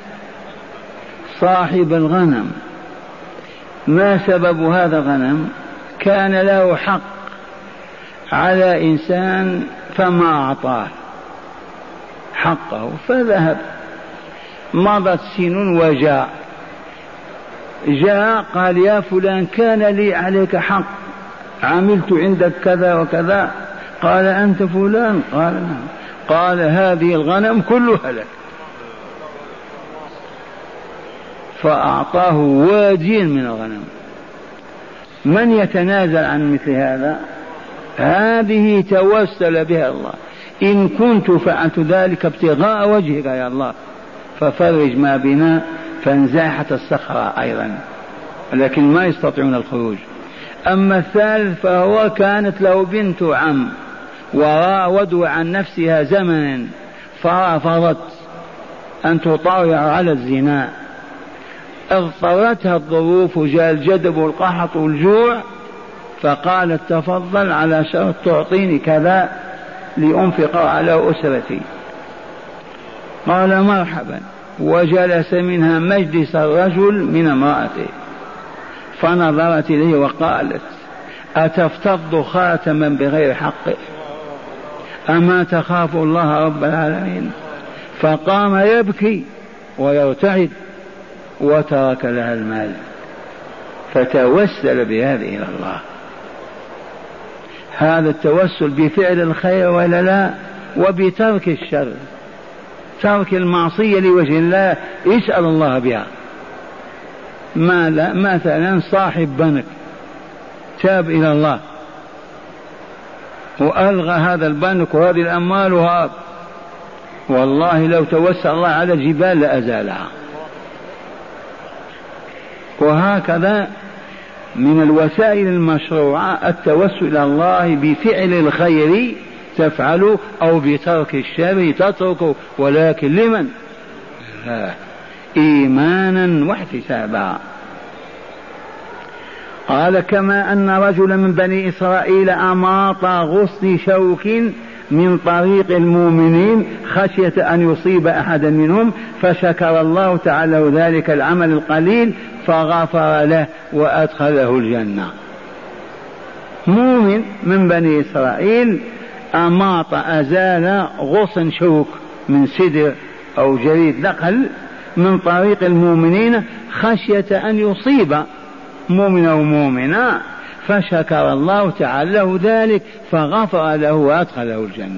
[SPEAKER 2] صاحب الغنم، ما سبب هذا الغنم؟ كان له حق على إنسان فما أعطاه حقه فذهب، مضت سنون وجاء جاء قال يا فلان كان لي عليك حق، عملت عندك كذا وكذا. قال أنت فلان؟ قال نعم. قال هذه الغنم كلها لك، فأعطاه واديا من الغنم. من يتنازل عن مثل هذا؟ هذه توسل بها الله، إن كنت فعلت ذلك ابتغاء وجهك يا الله ففرج ما بنا، فانزاحت الصخرة أيضا لكن ما يستطيعون الخروج. أما الثالث فهو كانت له بنت عم وراودوا عن نفسها زمنا فرفضت أن تطاوع على الزنا، اضطرتها الظروف وجاء الجدب والقحط والجوع، فقالت تفضل على شرط تعطيني كذا لأنفق على أسرتي. قال مرحبا، وجلس منها مجلس الرجل من امرأته، فنظرت إليه وقالت أتفتض خاتما بغير حقه؟ أما تخاف الله رب العالمين؟ فقام يبكي ويرتعد وترك لها المال، فتوسل بهذه إلى الله. هذا التوسل بفعل الخير ولا لا؟ وبترك الشر، ترك المعصية لوجه الله يسأل الله بها. ما لا مثلا صاحب بنك تاب إلى الله وألغى هذا البنك وهذه الأموال وهاب، والله لو توسل الله على الجبال لأزالها. وهكذا من الوسائل المشروعة التوسل إلى الله بفعل الخير تفعله أو بترك الشر تتركه، ولكن لمن؟ إيمانا واحتسابا. قال كما أن رجلا من بني إسرائيل أماط غصن شوك من طريق المؤمنين خشية أن يصيب أحدا منهم، فشكر الله تعالى ذلك العمل القليل فغفر له وأدخله الجنة. مؤمن من بني إسرائيل أماط أزال غصن شوك من سدر أو جريد نقل من طريق المؤمنين خشية أن يصيب مؤمن أو مؤمنا، فشكر الله تعالى له ذلك فغفر له وأدخله الجنة.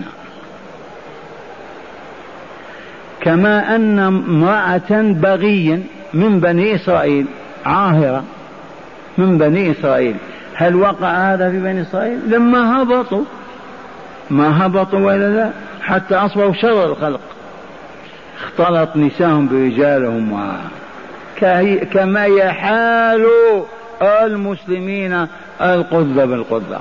[SPEAKER 2] كما أن امرأة بغيا من بني إسرائيل عاهرة من بني إسرائيل، هل وقع هذا في بني إسرائيل؟ لما هبطوا ما هبطوا ولا لا حتى أصبحوا شر الخلق، اختلط نساهم برجالهم كما يحال المسلمين القذة بالقذة.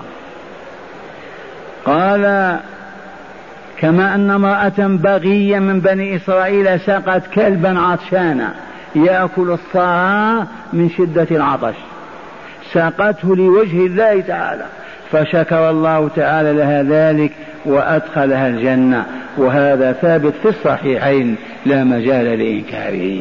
[SPEAKER 2] قال كما أن امرأة بغيا من بني إسرائيل سقت كلبا عطشانا يأكل الثرى من شدة العطش، ساقته لوجه الله تعالى فشكر الله تعالى لها ذلك وأدخلها الجنة، وهذا ثابت في الصحيحين لا مجال لإنكاره.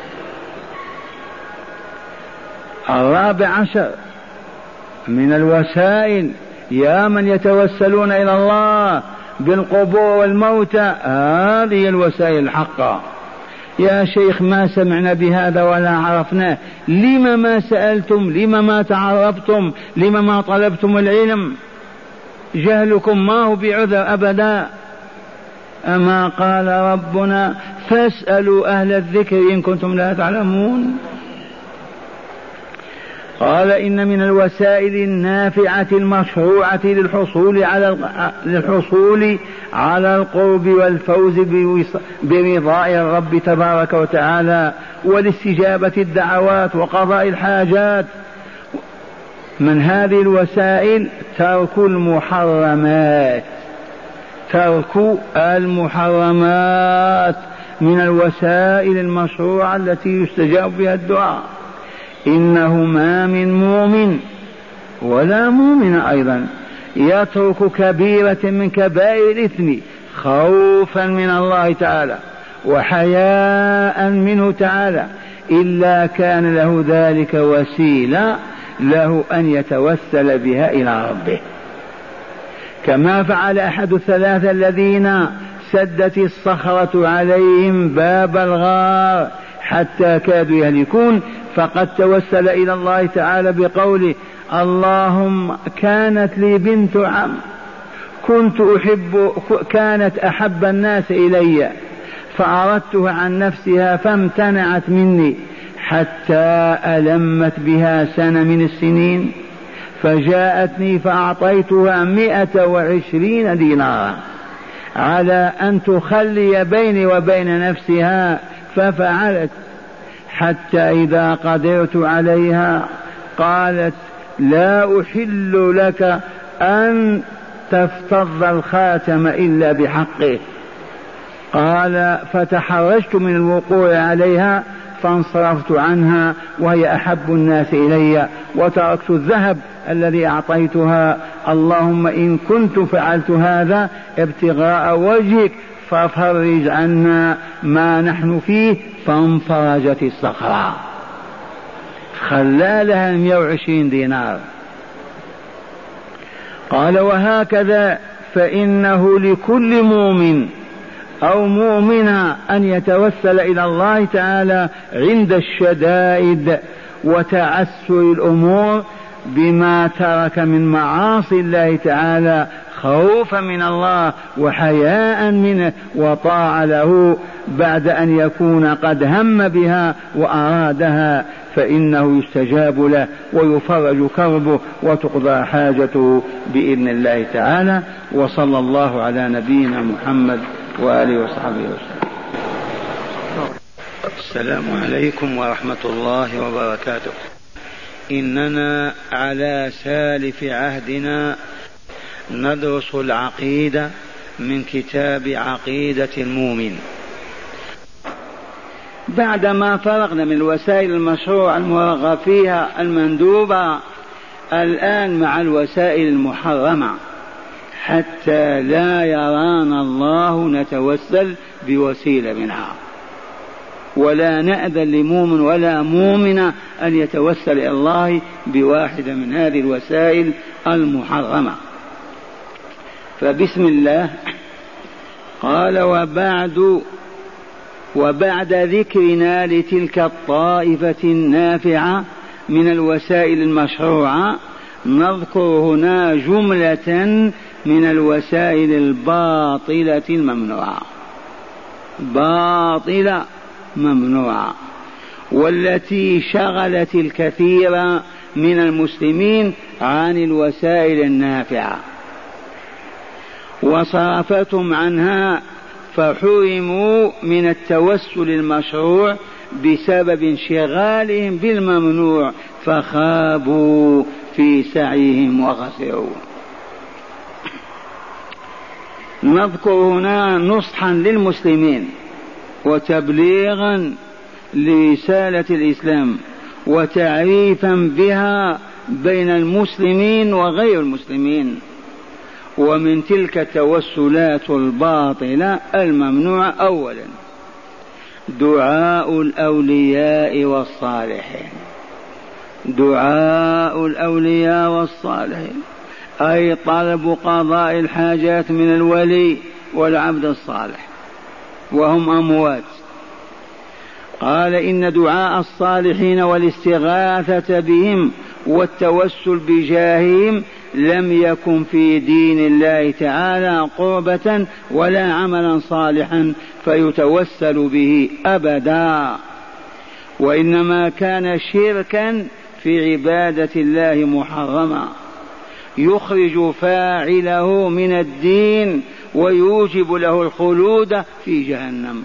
[SPEAKER 2] الرابع عشر من الوسائل يا من يتوسلون إلى الله بالقبور والموتى، هذه الوسائل الحقة. يا شيخ ما سمعنا بهذا ولا عرفناه، لما ما سألتم؟ لما ما تعرفتم؟ لما ما طلبتم العلم؟ جهلكم ما هو بعذر أبدا. أما قال ربنا فاسألوا أهل الذكر إن كنتم لا تعلمون. قال إن من الوسائل النافعة المشروعة للحصول على للحصول على القرب والفوز برضاء الرب تبارك وتعالى ولاستجابة الدعوات وقضاء الحاجات، من هذه الوسائل ترك المحرمات. ترك المحرمات من الوسائل المشروعة التي يستجاب بها الدعاء. إنه ما من مؤمن ولا مؤمن أيضا يترك كبيرة من كبائر الإثم خوفا من الله تعالى وحياء منه تعالى إلا كان له ذلك وسيلة له أن يتوسل بها إلى ربه، كما فعل أحد الثلاثة الذين سدت الصخرة عليهم باب الغار حتى كادوا يهلكون، فقد توسل إلى الله تعالى بقوله اللهم كانت لي بنت عم كنت أحب كانت أحب الناس إلي فأردتها عن نفسها فامتنعت مني حتى ألمت بها سنة من السنين فجاءتني فأعطيتها مئة وعشرين دينارا على أن تخلي بيني وبين نفسها، ففعلت حتى إذا قدرت عليها قالت لا أحل لك أن تفتض الخاتم إلا بحقه. قال فتحرجت من الوقوع عليها فانصرفت عنها وهي أحب الناس إلي وتركت الذهب الذي أعطيتها. اللهم إن كنت فعلت هذا ابتغاء وجهك ففرج عنا ما نحن فيه. فانفرجت الصخرة خلالها مئة وعشرين دينار. قال وهكذا فإنه لكل مؤمن أو مؤمنة أن يتوسل إلى الله تعالى عند الشدائد وتعسر الأمور بما ترك من معاصي الله تعالى خوفا من الله وحياء منه وطاعة له بعد أن يكون قد هم بها وأرادها، فإنه يستجاب له ويفرج كربه وتقضى حاجته بإذن الله تعالى. وصلى الله على نبينا محمد وآله وصحبه وسلم. السلام عليكم ورحمة الله وبركاته. إننا على سالف عهدنا ندرس العقيدة من كتاب عقيدة المؤمن. بعدما فرغنا من الوسائل المشروعة المرغب فيها المندوبة، الآن مع الوسائل المحرمة حتى لا يرانا الله نتوسل بوسيلة منها، ولا نأذن لمؤمن ولا مؤمنة أن يتوسل إلى الله بواحدة من هذه الوسائل المحرمة. فبسم الله. قال وبعد وبعد ذكرنا لتلك الطائفة النافعة من الوسائل المشروعة نذكر هنا جملة من الوسائل الباطلة الممنوعة، باطلة ممنوعة، والتي شغلت الكثير من المسلمين عن الوسائل النافعة وصرفتهم عنها، فحرموا من التوسل المشروع بسبب انشغالهم بالممنوع، فخابوا في سعيهم وخسروا. نذكر هنا نصحا للمسلمين وتبليغا لرسالة الإسلام وتعريفا بها بين المسلمين وغير المسلمين. ومن تلك التوسلات الباطلة الممنوعة أولا دعاء الأولياء والصالحين. دعاء الأولياء والصالحين أي طلب قضاء الحاجات من الولي والعبد الصالح وهم أموات. قال إن دعاء الصالحين والاستغاثة بهم والتوسل بجاههم لم يكن في دين الله تعالى قربة ولا عملا صالحا فيتوسل به أبدا، وإنما كان شركا في عبادة الله محرما يخرج فاعله من الدين ويوجب له الخلود في جهنم.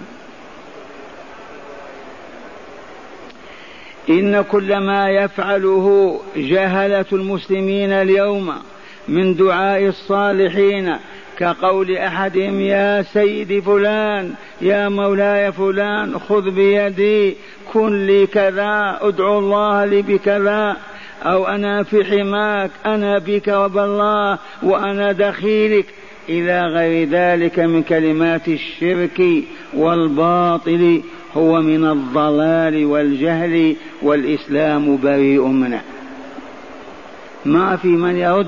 [SPEAKER 2] إن كل ما يفعله جهلة المسلمين اليوم من دعاء الصالحين كقول أحدهم يا سيدي فلان يا مولاي فلان خذ بيدي كن لي كذا ادعو الله لي بكذا، أو أنا في حماك أنا بك وبالله وأنا دخيلك، إلى غير ذلك من كلمات الشرك والباطل هو من الضلال والجهل، والإسلام بريء منه. ما في من يرد.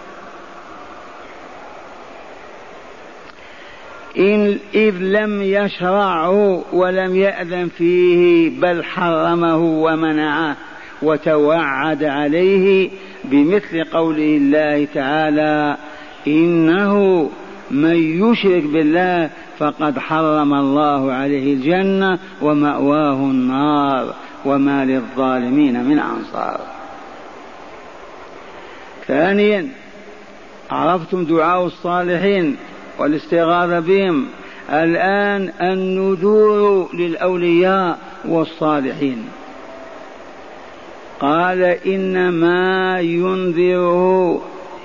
[SPEAKER 2] إن إذ لم يشرعه ولم يأذن فيه بل حرمه ومنعه وتوعد عليه بمثل قوله الله تعالى إنه من يشرك بالله فقد حرم الله عليه الجنة ومأواه النار وما للظالمين من أنصار. ثانيا عرفتم دعاء الصالحين والاستغاثة بهم، الآن النذور للأولياء والصالحين. قال إنما ينذره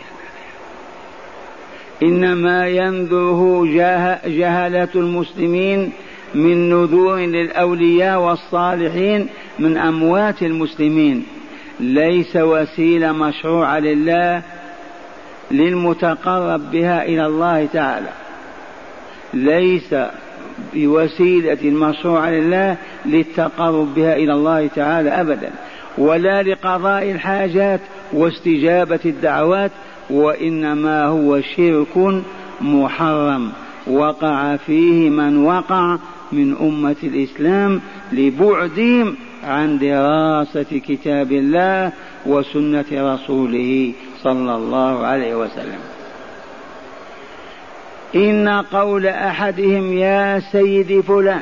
[SPEAKER 2] إنما ينذره جهلة المسلمين من نذور للأولياء والصالحين من أموات المسلمين، ليس وسيلة مشروعة لله للمتقرب بها إلى الله تعالى، ليس بوسيلة مشروعة لله للتقرب بها إلى الله تعالى أبدا، ولا لقضاء الحاجات واستجابة الدعوات، وإنما هو شرك محرم وقع فيه من وقع من أمة الإسلام لبعدهم عن دراسة كتاب الله وسنة رسوله صلى الله عليه وسلم. إن قول أحدهم يا سيدي فلان،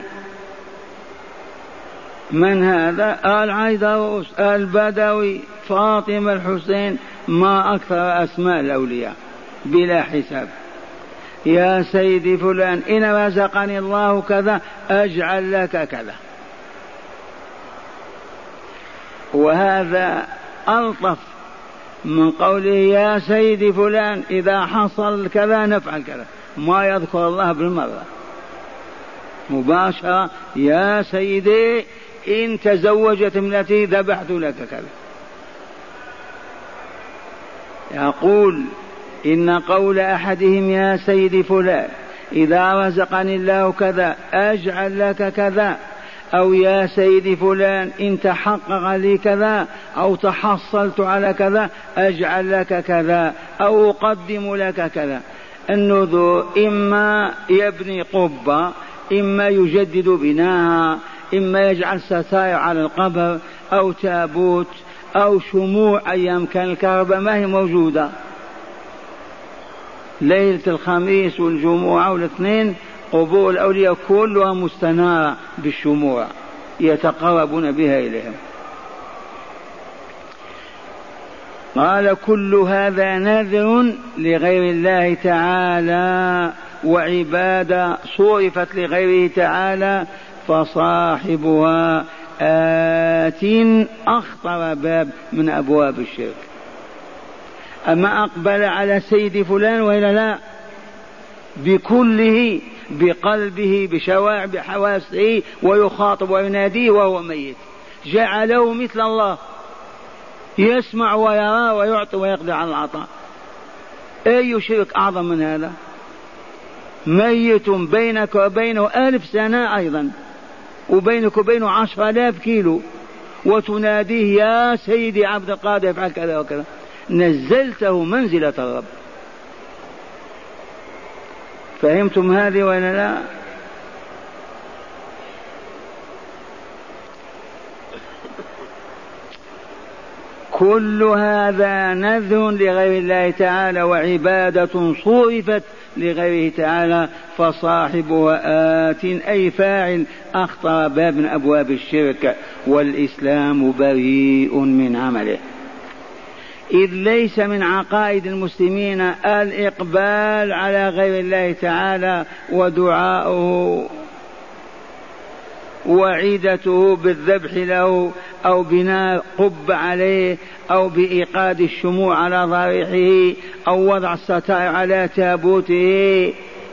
[SPEAKER 2] من هذا؟ العيدروس البدوي فاطمة الحسين، ما أكثر أسماء الأولياء بلا حساب. يا سيدي فلان إن رزقني الله كذا أجعل لك كذا، وهذا ألطف من قوله يا سيدي فلان إذا حصل كذا نفعل كذا، ما يذكر الله بالمرة مباشرة يا سيدي إن تزوجت ابنتي ذبحت لك كذا. يقول إن قول أحدهم يا سيدي فلان إذا رزقني الله كذا أجعل لك كذا، أو يا سيدي فلان إن تحقق لي كذا أو تحصلت على كذا أجعل لك كذا أو أقدم لك كذا، النذور إما يبني قبة، إما يجدد بناها، إما يجعل ستائر على القبر أو تابوت أو شموع أيام كان الكهرباء ما هي موجودة. ليلة الخميس والجمعة والاثنين قبور الأولياء كلها مستنارة بالشموع يتقربون بها إليهم. قال كل هذا نذر لغير الله تعالى وعبادة صرفت لغيره تعالى فصاحبها آت أخطر باب من أبواب الشرك. أما أقبل على سيد فلان وإلا لا بكله بقلبه بشواع بحواسه ويخاطب ويناديه وهو ميت، جعله مثل الله يسمع ويرى ويعطي ويقضي على العطاء. أي شرك أعظم من هذا؟ ميت بينك وبينه ألف سنة أيضا، وبينك وبينه عشر آلاف كيلو، وتناديه يا سيدي عبد القادر افعل كذا وكذا، نزلته منزلة الرب. فهمتم هذه ولا لا؟ كل هذا نذر لغير الله تعالى وعبادة صرفت لغيره تعالى فصاحبها آت أي فاعل أخطر باب من أبواب الشرك، والإسلام بريء من عمله. إذ ليس من عقائد المسلمين الإقبال على غير الله تعالى ودعاؤه وعيدته بالذبح له أو بناء قب عليه أو بإيقاد الشموع على ضريحه أو وضع الستائر على تابوته.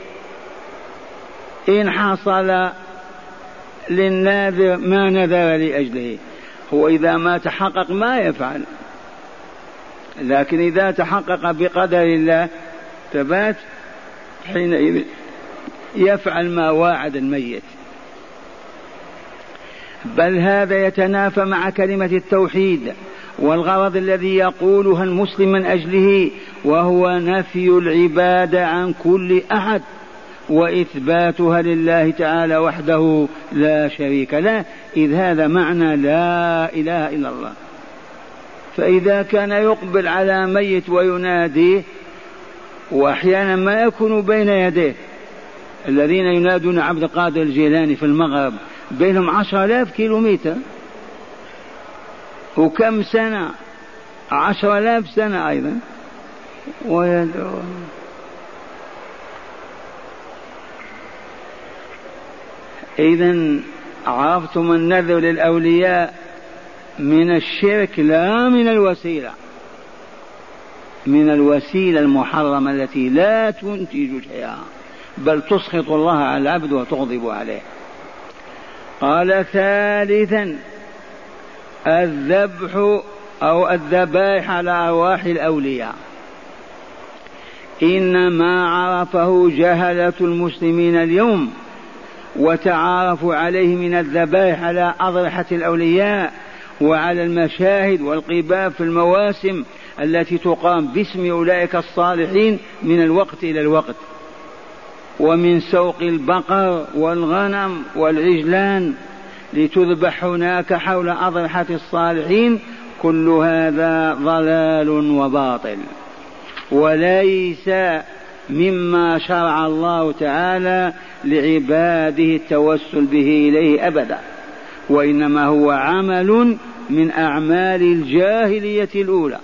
[SPEAKER 2] إن حصل للناذر ما نذر لأجله، هو إذا ما تحقق ما يفعل، لكن إذا تحقق بقدر الله ثبات حينئذ يفعل ما واعد الميت. بل هذا يتنافى مع كلمة التوحيد والغرض الذي يقولها المسلم من أجله، وهو نفي العبادة عن كل أحد وإثباتها لله تعالى وحده لا شريك له، إذ هذا معنى لا إله إلا الله. فإذا كان يقبل على ميت ويناديه، وأحيانا ما يكون بين يديه، الذين ينادون عبد القادر الجيلاني في المغرب بينهم عشر آلاف كيلومتر، وكم سنة؟ عشر آلاف سنة أيضا، ويدعون. إذن عرفتم النذر للأولياء من الشرك لا من الوسيلة، من الوسيلة المحرمة التي لا تنتج شيئا بل تسخط الله على العبد وتغضب عليه. قال ثالثا الذبح أو الذبائح على أرواح الأولياء، إنما عرفه جهلة المسلمين اليوم وتعارفوا عليه من الذبائح على أضرحة الأولياء وعلى المشاهد والقباب في المواسم التي تقام باسم أولئك الصالحين من الوقت إلى الوقت، ومن سوق البقر والغنم والعجلان لتذبح هناك حول أضرحة الصالحين. كل هذا ضلال وباطل، وليس مما شرع الله تعالى لعباده التوسل به إليه أبدا، وإنما هو عمل من أعمال الجاهلية الأولى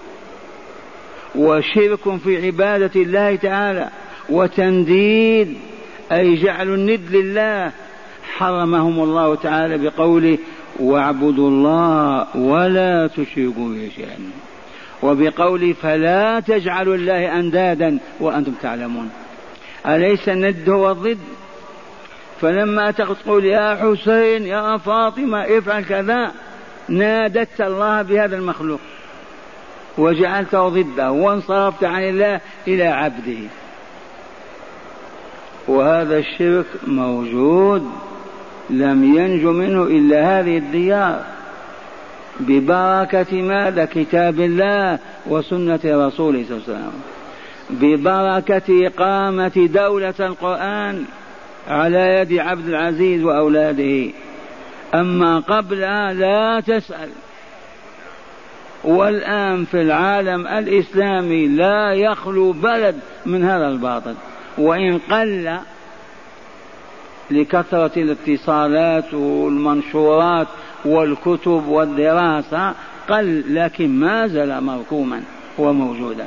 [SPEAKER 2] وشرك في عبادة الله تعالى وتنديد، أي جعل الند لله، حرمهم الله تعالى بقوله واعبدوا الله ولا تشركوا به شيئا، وبقوله فلا تجعلوا الله أندادا وأنتم تعلمون. أليس الند هو الضد؟ فلما تقول يا حسين يا فاطمة افعل كذا، نادت الله بهذا المخلوق وجعلته ضده وانصرفت عن الله إلى عبده. وهذا الشرك موجود لم ينجو منه إلا هذه الديار ببركة ماذا؟ كتاب الله وسنة رسوله صلى الله عليه وسلم.
[SPEAKER 1] ببركة إقامة دولة القرآن على يد عبد العزيز وأولاده. أما قبلها لا تسأل. والآن في العالم الإسلامي لا يخلو بلد من هذا الباطل، وإن قل لكثرة الاتصالات والمنشورات والكتب والدراسة قل، لكن ما زال مركوما وموجودا.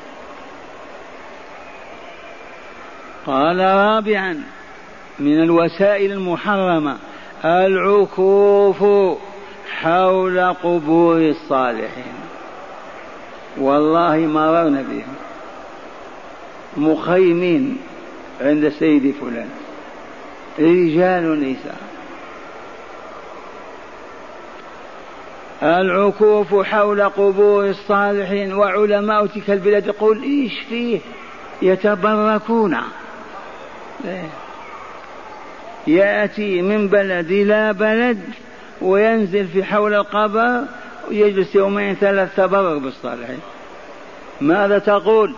[SPEAKER 1] قال رابعا من الوسائل المحرمة العكوف حول قبور الصالحين. والله مررنا بهم مخيمين عند سيدي فلان، رجال ونساء. العكوف حول قبور الصالحين، وعلماء تلك البلاد يقول ايش فيه، يتبركون. يأتي من بلد إلى بلد وينزل في حول القبر ويجلس يومين ثلاث تبرك بالصالحين. ماذا تقول؟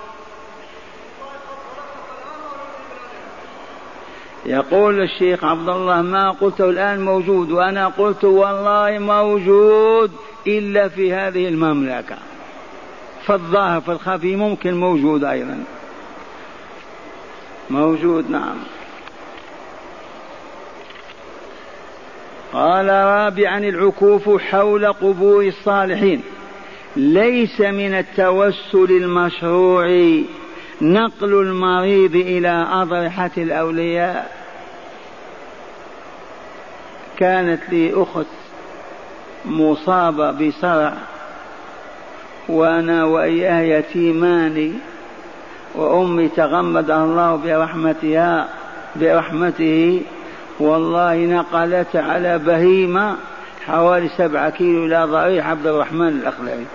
[SPEAKER 1] يقول الشيخ عبد الله ما قلته الآن موجود، وأنا قلت والله موجود إلا في هذه المملكة، فالظاهر في الخفي ممكن موجود أيضا، موجود نعم. قال رابعا العكوف حول قبور الصالحين. ليس من التوسل المشروع نقل المريض إلى أضرحة الأولياء. كانت لي أخت مصابة بصرع وأنا وإياه يتيمان، وأمي تغمدها الله برحمتها برحمته، والله نقلت على بهيمة حوالي سبعة كيلو إلى ضريح عبد الرحمن الأخلعي.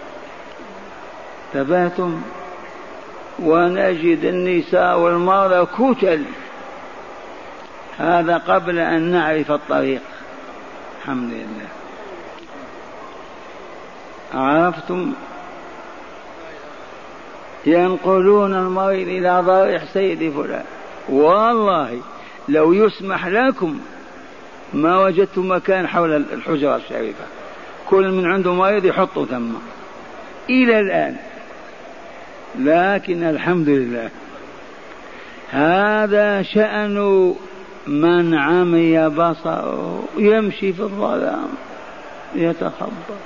[SPEAKER 1] تباتم ونجد النساء والمرأة كتل. هذا قبل أن نعرف الطريق. الحمد لله. عرفتم؟ ينقلون المريض إلى ضريح سيدي فلان. والله لو يسمح لكم ما وجدتم مكان حول الحجرة الشريفة، كل من عنده مريض يحطه ثم إلى الآن. لكن الحمد لله هذا شأن من عمي بصره يمشي في الظلام يتخبط.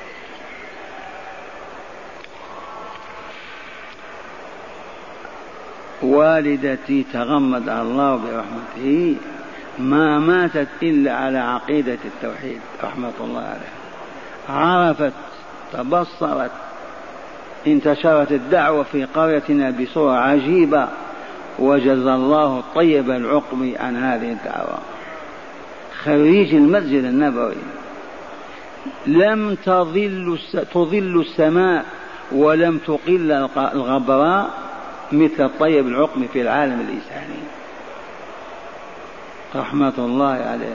[SPEAKER 1] والدتي تغمد الله برحمته ما ماتت إلا على عقيدة التوحيد رحمة الله عليها. عرفت تبصرت، انتشرت الدعوة في قريتنا بصورة عجيبة، وجزى الله الطيب العقم عن هذه الدعوة. خريج المسجد النبوي، لم تظل تظل السماء ولم تقل الغبراء مثل الطيب العقم في العالم الإنساني رحمة الله عليه.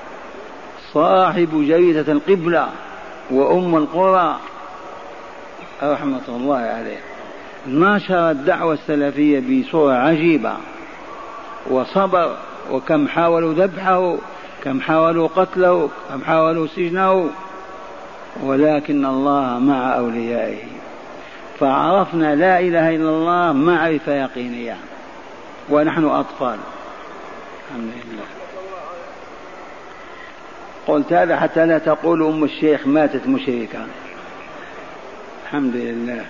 [SPEAKER 1] صاحب جريدة القبلة وأم القرى رحمة الله عليه، نشر الدعوة السلفية بصورة عجيبة وصبر، وكم حاولوا ذبحه، كم حاولوا قتله، كم حاولوا سجنه، ولكن الله مع أوليائه. فعرفنا لا إله إلا الله معرفة يقينية ونحن أطفال. الحمد لله. قلت هذا حتى لا تقول أم الشيخ ماتت مشركة. الحمد لله.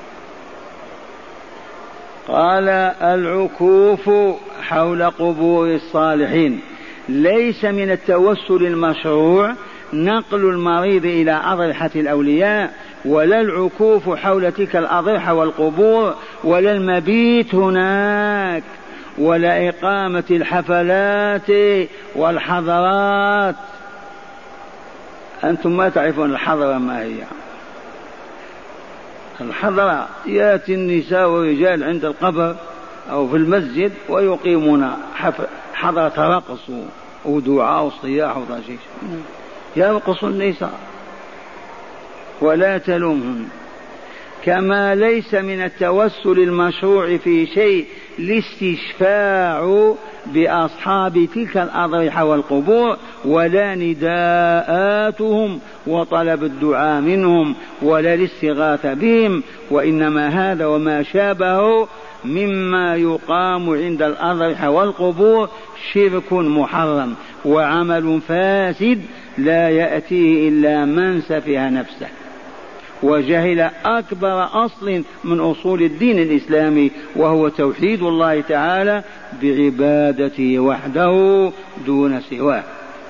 [SPEAKER 1] قال العكوف حول قبور الصالحين. ليس من التوسل المشروع نقل المريض إلى أضرحة الأولياء، ولا العكوف حول تلك الأضرحة والقبور، ولا المبيت هناك، ولا إقامة الحفلات والحضرات. أنتم ما تعرفون الحضرة ما هي. الحضرة يأتي النساء والرجال عند القبر أو في المسجد ويقيمون حضرة رقص ودعاء وصياح وضجيج، يرقص النساء ولا تلومهن. كما ليس من التوسل المشروع في شيء الاستشفاع بأصحاب تلك الأضرحة والقبور ولا نداءاتهم وطلب الدعاء منهم ولا الاستغاثة بهم، وإنما هذا وما شابهه مما يقام عند الأضرحة والقبور شرك محرم وعمل فاسد لا يأتيه إلا من سفه نفسه وجهل أكبر أصل من أصول الدين الإسلامي، وهو توحيد الله تعالى بعبادته وحده دون سواه.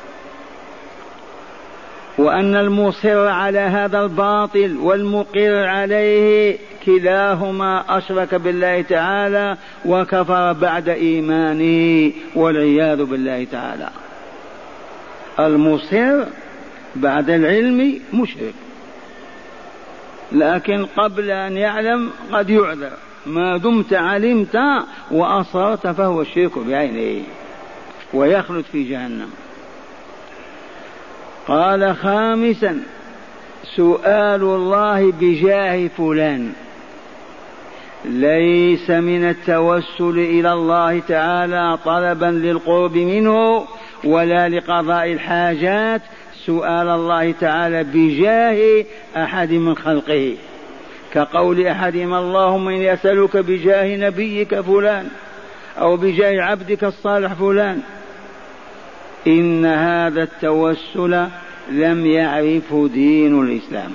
[SPEAKER 1] وأن المصر على هذا الباطل والمقر عليه كلاهما أشرك بالله تعالى وكفر بعد إيمانه والعياذ بالله تعالى. المصر بعد العلم مشرك، لكن قبل أن يعلم قد يعذر، ما دمت علمت وأصررت فهو الشرك بعينه ويخلد في جهنم. قال خامسا سؤال الله بجاه فلان ليس من التوسل إلى الله تعالى طلبا للقرب منه ولا لقضاء الحاجات، سؤال الله تعالى بجاه أحد من خلقه، كقول أحدهم اللهم إني أسألك بجاه نبيك فلان أو بجاه عبدك الصالح فلان. إن هذا التوسل لم يعرفه دين الإسلام،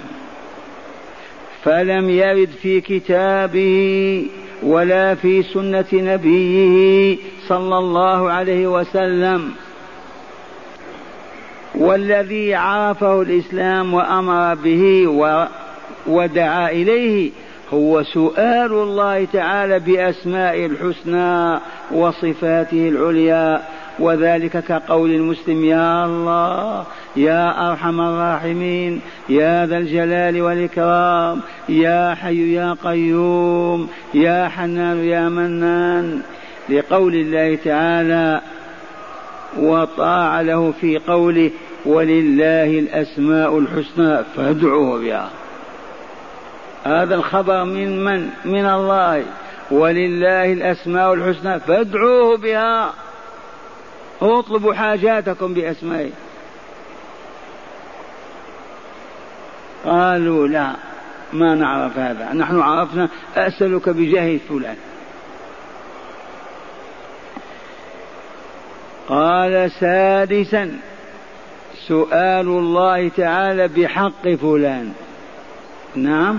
[SPEAKER 1] فلم يرد في كتابه ولا في سنة نبيه صلى الله عليه وسلم. والذي عرفه الإسلام وأمر به ودعا إليه هو سؤال الله تعالى بأسماء الحسنى وصفاته العليا، وذلك كقول المسلم يا الله يا أرحم الراحمين يا ذا الجلال والإكرام يا حي يا قيوم يا حنان يا منان، لقول الله تعالى وطاع له في قوله ولله الأسماء الحسنى فادعوه بها. هذا الخبر من من؟ من الله، ولله الأسماء الحسنى فادعوه بها، اطلبوا حاجاتكم بأسمائه. قالوا لا ما نعرف هذا، نحن عرفنا أسألك بجاه فلان. قال سادسا سؤال الله تعالى بحق فلان. نعم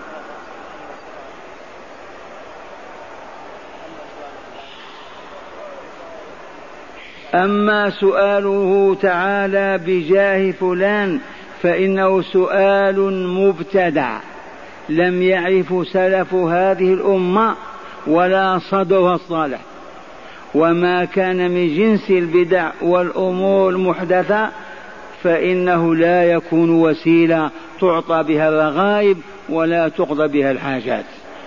[SPEAKER 1] أما سؤاله تعالى بجاه فلان فإنه سؤال مبتدع لم يعرف سلف هذه الأمة ولا صدرها الصالح، وما كان من جنس البدع والأمور المحدثة فإنه لا يكون وسيلة تعطى بها الرغائب ولا تقضى بها الحاجات.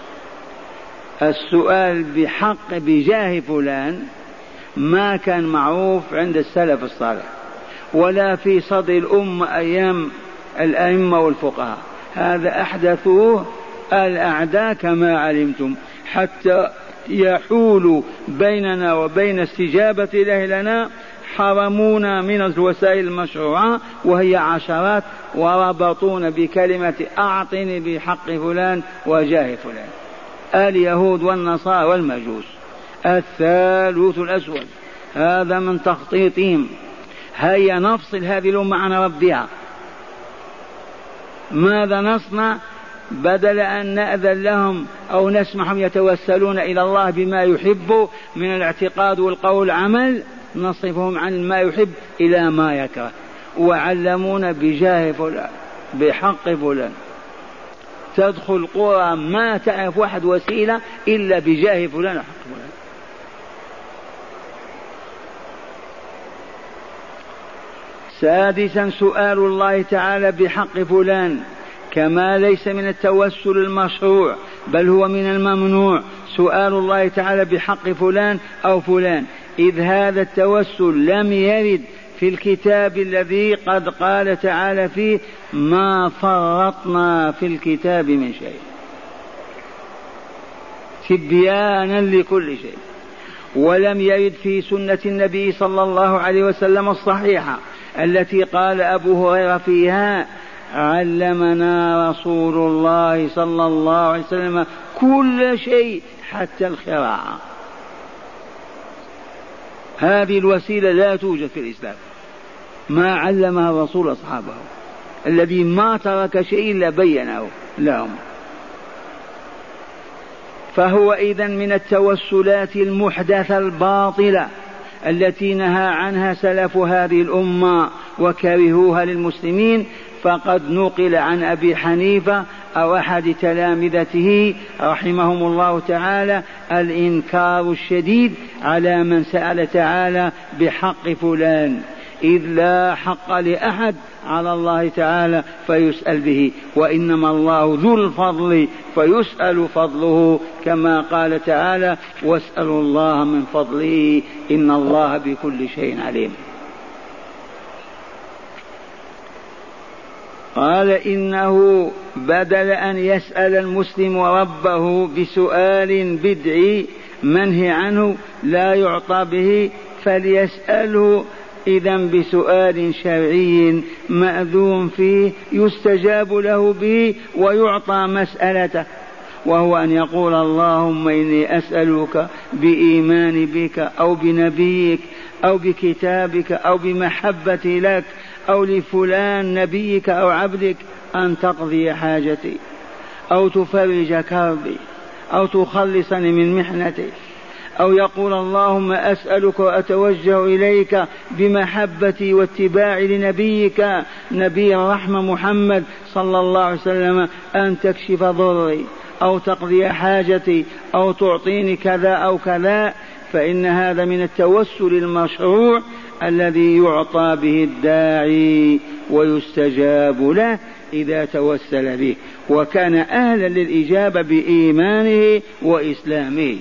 [SPEAKER 1] السؤال بحق بجاه فلان ما كان معروف عند السلف الصالح ولا في صدر الأمة أيام الأئمة والفقهاء، هذا أحدثوه الأعداء كما علمتم حتى يحول بيننا وبين استجابة الله لنا، حرمونا من الوسائل المشروعة وهي عشرات، وربطونا بكلمة أعطني بحق فلان وجاه فلان، اليهود والنصارى والمجوس. الثالوث الأسود هذا من تخطيطهم، هيا نفصل هذه الأمة عن ربها. ماذا نصنع؟ بدل أن نأذن لهم أو نسمحهم يتوسلون إلى الله بما يحب من الاعتقاد والقول والعمل، نصرفهم عن ما يحب إلى ما يكره، وعلمونا بجاه فلان بحق فلان. تدخل قرى ما تعرف واحد وسيلة إلا بجاه فلان وحق فلان. سادسا سؤال الله تعالى بحق فلان كما ليس من التوسل المشروع بل هو من الممنوع سؤال الله تعالى بحق فلان أو فلان، إذ هذا التوسل لم يرد في الكتاب الذي قد قال تعالى فيه ما فرطنا في الكتاب من شيء. تبيانا لكل شيء. ولم يرد في سنة النبي صلى الله عليه وسلم الصحيحة التي قال أبو هريرة فيها: علمنا رسول الله صلى الله عليه وسلم كل شيء حتى الخراعة. هذه الوسيلة لا توجد في الإسلام، ما علمها الرسول أصحابه، الذي ما ترك شيء إلا بينه لهم. فهو إذن من التوسلات المحدثة الباطلة التي نهى عنها سلف هذه الأمة وكرهوها للمسلمين. فقد نقل عن أبي حنيفة أو أحد تلامذته رحمهم الله تعالى الإنكار الشديد على من سأل تعالى بحق فلان، إذ لا حق لأحد على الله تعالى فيسأل به، وإنما الله ذو الفضل فيسأل فضله، كما قال تعالى: واسألوا الله من فضله إن الله بكل شيء عليم. قال: إنه بدل أن يسأل المسلم ربه بسؤال بدعي منهي عنه لا يعطى به، فليسأله إذن بسؤال شرعي مأذون فيه يستجاب له به ويعطى مسألته، وهو أن يقول: اللهم إني أسألك بإيماني بك أو بنبيك أو بكتابك أو بمحبتي لك أو لفلان نبيك أو عبدك أن تقضي حاجتي أو تفرج كربي أو تخلصني من محنتي. أو يقول: اللهم أسألك وأتوجه إليك بمحبتي واتباعي لنبيك نبي الرحمة محمد صلى الله عليه وسلم أن تكشف ضري أو تقضي حاجتي أو تعطيني كذا أو كذا. فإن هذا من التوسل المشروع الذي يعطى به الداعي ويستجاب له إذا توسل به، وكان أهلا للإجابة بإيمانه وإسلامه،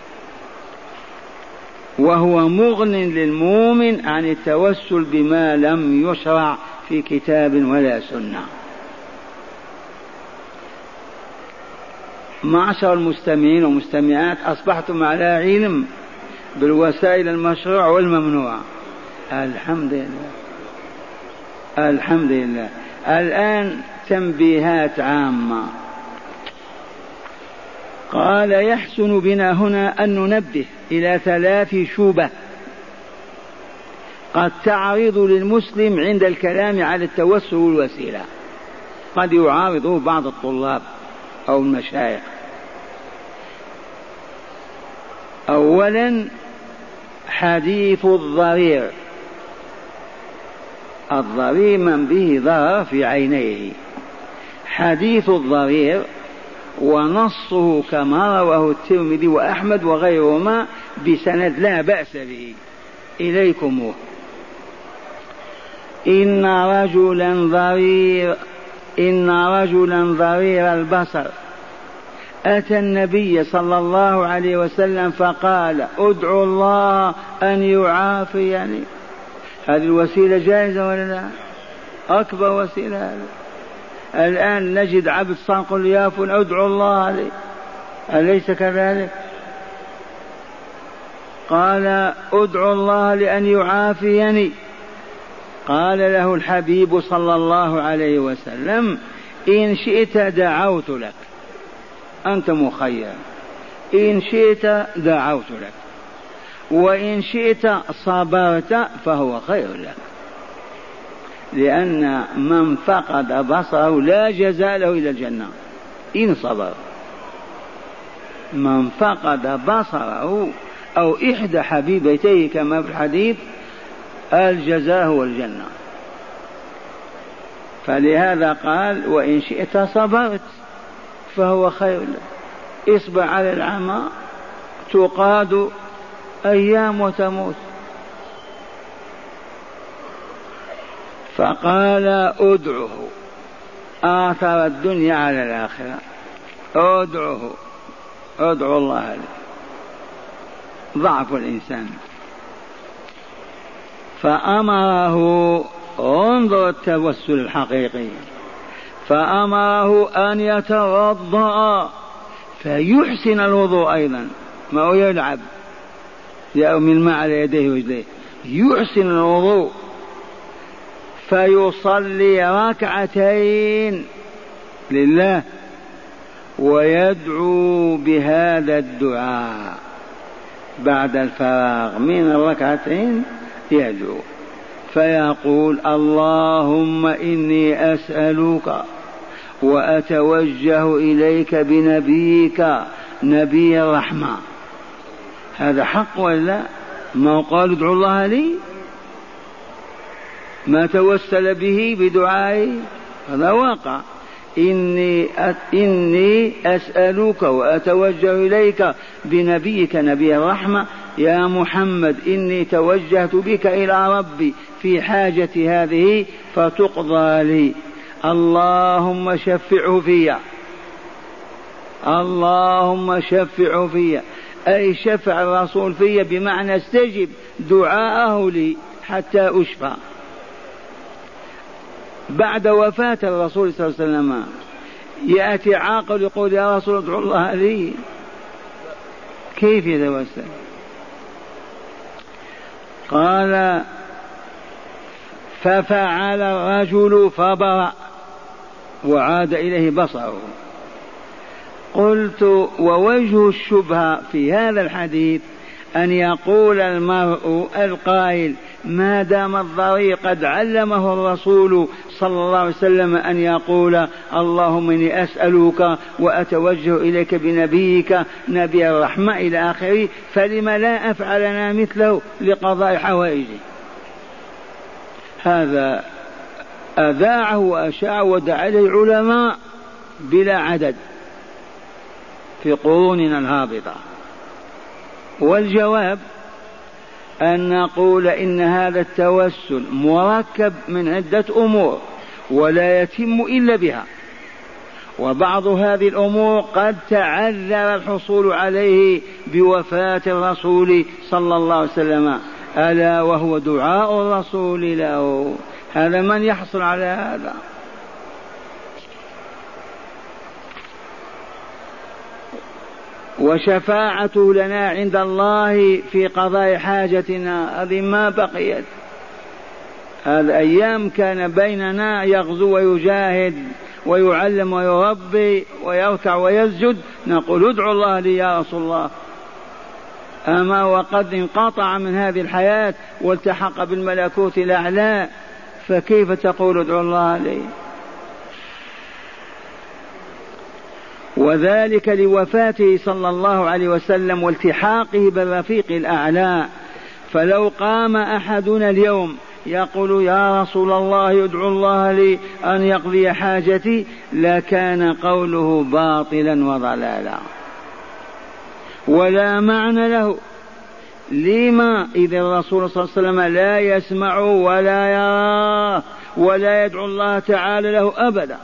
[SPEAKER 1] وهو مغن للمؤمن عن التوسل بما لم يشرع في كتاب ولا سنة. معشر المستمعين والمستمعات، أصبحتم على علم بالوسائل المشروع والممنوع. الحمد لله الحمد لله. الآن تنبيهات عامة. قال: يحسن بنا هنا أن ننبه إلى ثلاث شبه قد تعرض للمسلم عند الكلام على التوسل والوسيلة، قد يعارضه بعض الطلاب أو المشايخ. أولا، حديث الضرير. الضرير من به ضرر في عينيه. حديث الضرير ونصه كما رواه الترمذي وأحمد وغيرهما بسند لا بأس به. إليكم: إن رجلا ضرير إن رجلا ضرير البصر أتى النبي صلى الله عليه وسلم فقال: ادعو الله أن يعافيني. هذه الوسيلة جائزة ولا لا؟ أكبر وسيلة هذا. الآن نجد عبد صانق الياف ادعو الله عليه، أليس كذلك؟ قال: ادعو الله لأن يعافيني. قال له الحبيب صلى الله عليه وسلم: إن شئت دعوت لك، أنت مخير، إن شئت دعوت لك، وإن شئت صبرت فهو خير لك، لأن من فقد بصره لا جزاء له إلى الجنة إن صبر. من فقد بصره أو إحدى حبيبتيه كما في الحديث الجزاء هو الجنة. فلهذا قال: وإن شئت صبرت فهو خير لك. اصبر على العمى تقاد أيام وتموت. فقال: ادعه، آثر الدنيا على الآخرة، ادعه، ادعو الله له. ضعف الإنسان. فأمره، انظر التوسل الحقيقي، فأمره أن يتوضأ
[SPEAKER 2] فيحسن الوضوء أيضا، ما هو يلعب يأمي الماء على يديه وجليه، يحسن الوضوء فيصلي ركعتين لله ويدعو بهذا الدعاء بعد الفراغ من الركعتين، يدعو فيقول اللهم إني أسألك وأتوجه إليك بنبيك نبي الرحمة. هذا حق ولا ما قال ادعو الله لي؟ ما توسل به بدعائي، هذا واقع. إني, إني أسألك وأتوجه إليك بنبيك نبي الرحمة يا محمد، إني توجهت بك إلى ربي في حاجتي هذه فتقضى لي، اللهم شفعه في، اللهم شفعه في، أي شفع الرسول في بمعنى استجب دعاءه لي حتى أشفى. بعد وفاة الرسول صلى الله عليه وسلم يأتي عاقل يقول يا رسول ادعو الله لي، كيف يتوسل؟ قال ففعل الرجل فبرأ وعاد إليه بصره. قلت ووجه الشبهة في هذا الحديث أن يقول المرء القائل ما دام الضرير قد علمه الرسول صلى الله عليه وسلم أن يقول اللهم إني أسألك وأتوجه إليك بنبيك نبي الرحمة إلى آخره، فلم لا أفعلنا مثله لقضاء حوائجه؟ هذا أذاعه وأشاع ودعا عليه علماء بلا عدد في قروننا الهابطة. والجواب أن نقول إن هذا التوسل مركب من عدة أمور ولا يتم إلا بها، وبعض هذه الأمور قد تعذر الحصول عليه بوفاة الرسول صلى الله عليه وسلم، ألا وهو دعاء الرسول له. هذا من يحصل على هذا؟ وشفاعته لنا عند الله في قضاء حاجتنا هذه ما بقيت. هذا أيام كان بيننا يغزو ويجاهد ويعلم ويربي ويركع ويسجد، نقول ادعو الله لي يا رسول الله. أما وقد انقطع من هذه الحياة والتحق بالملكوت الأعلى، فكيف تقول ادعو الله لي؟ وذلك لوفاته صلى الله عليه وسلم والتحاقه بالرفيق الأعلى. فلو قام أحدنا اليوم يقول يا رسول الله ادعو الله لي أن يقضي حاجتي، لكان قوله باطلا وضلالا ولا معنى له. لما؟ إذا الرسول صلى الله عليه وسلم لا يسمع ولا يرى ولا يدعو الله تعالى له أبدا.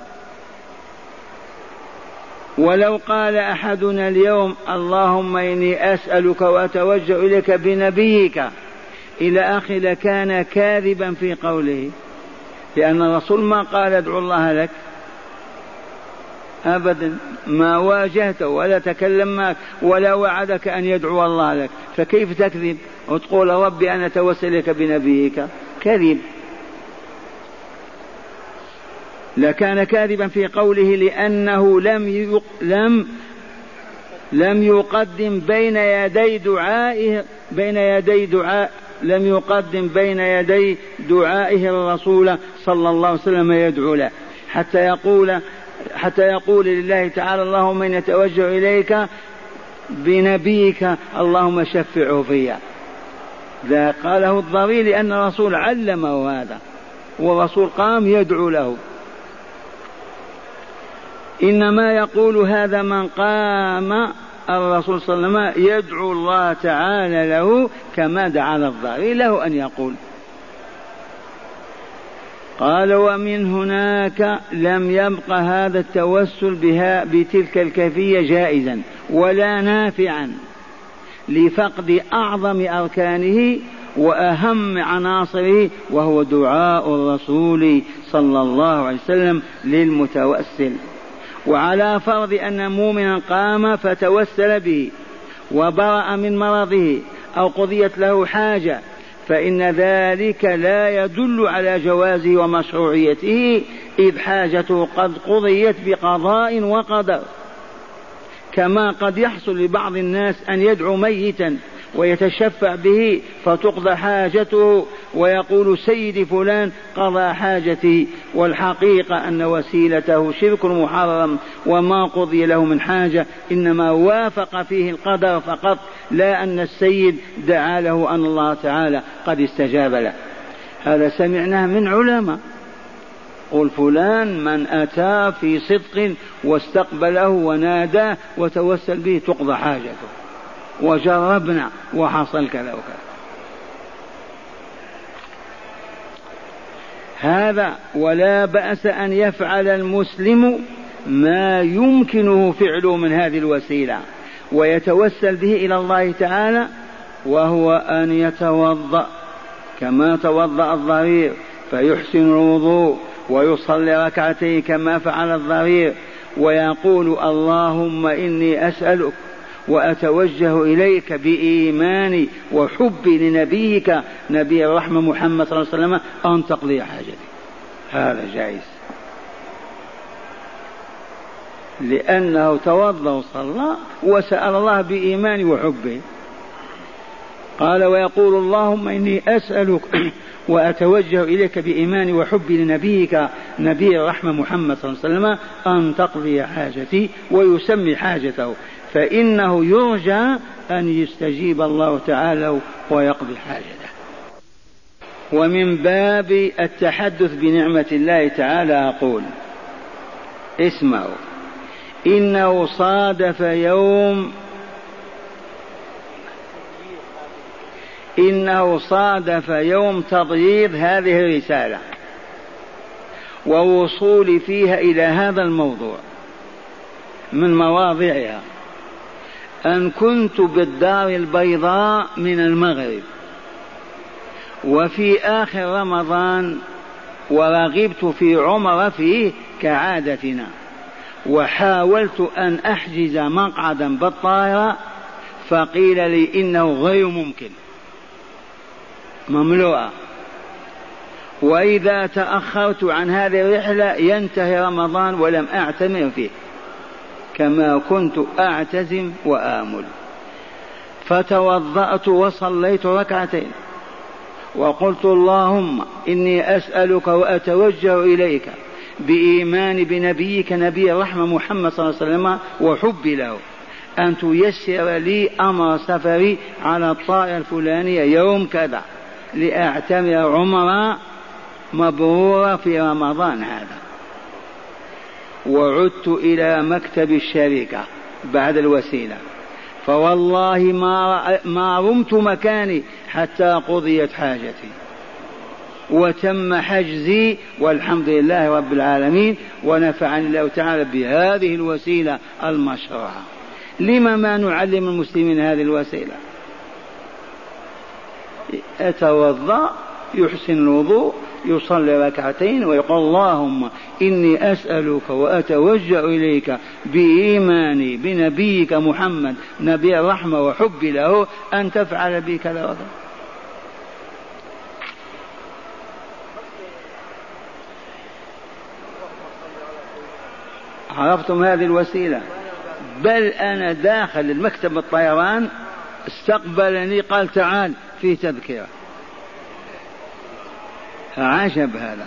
[SPEAKER 2] ولو قال أحدنا اليوم اللهم إني أسألك وأتوجه إليك بنبيك إلى آخر لكان كاذبا في قوله، لأن الرسول ما قال ادعو الله لك أبدا، ما واجهته ولا تكلم معك ولا وعدك أن يدعو الله لك، فكيف تكذب وتقول ربي أنا أتوسل إليك بنبيك؟ كذب. لكان كاذبا في قوله، لأنه لم يق... لم لم يقدم بين يدي دعائه بين يدي دعاء لم يقدم بين يدي دعائه الرسول صلى الله عليه وسلم يدعو له حتى يقول حتى يقول لله تعالى اللهم إني أتوجه إليك بنبيك اللهم شفعه فيا. ذا قاله الضرير لأن الرسول علمه هذا، والرسول قام يدعو له. إنما يقول هذا من قام الرسول صلى الله عليه وسلم يدعو الله تعالى له كما دعا الضرير له أن يقول. قال ومن هناك لم يبق هذا التوسل بها بتلك الكيفية جائزا ولا نافعا لفقد أعظم أركانه وأهم عناصره، وهو دعاء الرسول صلى الله عليه وسلم للمتوسل.
[SPEAKER 1] وعلى فرض أن مؤمنا قام فتوسل به وبرأ من مرضه أو قضيت له حاجة، فإن ذلك لا يدل على جوازه ومشروعيته، إذ حاجته قد قضيت بقضاء وقدر. كما قد يحصل لبعض الناس أن يدعو ميتا ويتشفع به فتقضى حاجته ويقول سيدي فلان قضى حاجتي، والحقيقة أن وسيلته شرك محرم وما قضي له من حاجة، إنما وافق فيه القدر فقط، لا أن السيد دعا له أن الله تعالى قد استجاب له. هذا سمعناه من علماء، قل فلان من أتى في صدق واستقبله وناداه وتوسل به تقضى حاجته، وجربنا وحصل كذا وكذا. هذا ولا بأس أن يفعل المسلم ما يمكنه فعله من هذه الوسيلة ويتوسل به إلى الله تعالى، وهو أن يتوضأ كما توضأ الضرير فيحسن الوضوء ويصلي ركعتين كما فعل الضرير، ويقول اللهم إني أسألك وأتوجه إليك بإيماني وحبي لنبيك نبي الرحمة محمد صلى الله عليه وسلم أن تقضي حاجتي. هذا جائز، لأنه توضأ وصلى وسأل الله بإيماني وحبه. قال ويقول اللهم إني أسألك وأتوجه إليك بإيماني وحبي لنبيك نبي الرحمة محمد صلى الله عليه وسلم أن تقضي حاجتي، ويسمي حاجته، فإنه يرجى أن يستجيب الله تعالى ويقضي حاجته. ومن باب التحدث بنعمة الله تعالى أقول اسمعوا، إنه صادف يوم إنه صادف يوم تضييض هذه الرسالة ووصولي فيها إلى هذا الموضوع من مواضعها أن كنت بالدار البيضاء من المغرب، وفي آخر رمضان ورغبت في عمرة فيه كعادتنا، وحاولت أن أحجز مقعدا بالطائرة فقيل لي إنه غير ممكن، مملوءة، وإذا تأخرت عن هذه الرحلة ينتهي رمضان ولم أعتمر فيه كما كنت أعتزم وآمل. فتوضأت وصليت ركعتين وقلت اللهم إني أسألك وأتوجه إليك بإيمان بنبيك نبي الرحمة محمد صلى الله عليه وسلم وحبي له أن تيسر لي أمر سفري على الطائرة الفلانية يوم كذا لأعتمر عمرة مبرورة في رمضان هذا. وعدت إلى مكتب الشركة بعد الوسيلة، فوالله ما ما رمت مكاني حتى قضيت حاجتي وتم حجزي، والحمد لله رب العالمين، ونفعني الله تعالى بهذه الوسيلة المشروعة. لما ما نعلم المسلمين هذه الوسيلة؟ أتوضأ يحسن الوضوء يصلي ركعتين ويقول اللهم إني أسألك وأتوجه إليك بإيماني بنبيك محمد نبي الرحمة وحبي له أن تفعل بي كذا وكذا. عرفتم هذه الوسيلة؟ بل أنا داخل المكتب الطيران استقبلني قال تعال في تذكرة. عجب هذا.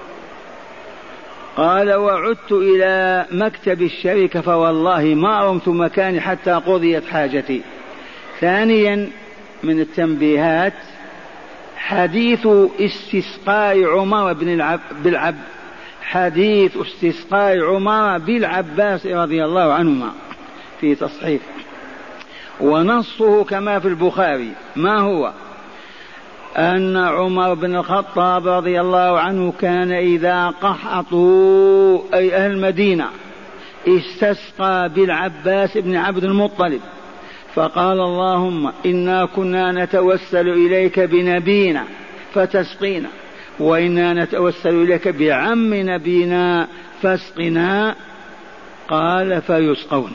[SPEAKER 1] قال وعدت إلى مكتب الشركة فوالله ما رمت مكاني حتى قضيت حاجتي. ثانيا من التنبيهات حديث استسقاء عمر بن العب بالعب حديث استسقاء عمر بالعباس رضي الله عنهما في تصحيح، ونصه كما في البخاري. ما هو؟ أن عمر بن الخطاب رضي الله عنه كان إذا قحطوا أي أهل المدينة استسقى بالعباس بن عبد المطلب فقال اللهم إنا كنا نتوسل إليك بنبينا فتسقينا، وإنا نتوسل إليك بعم نبينا فاسقنا.
[SPEAKER 2] قال فيسقون.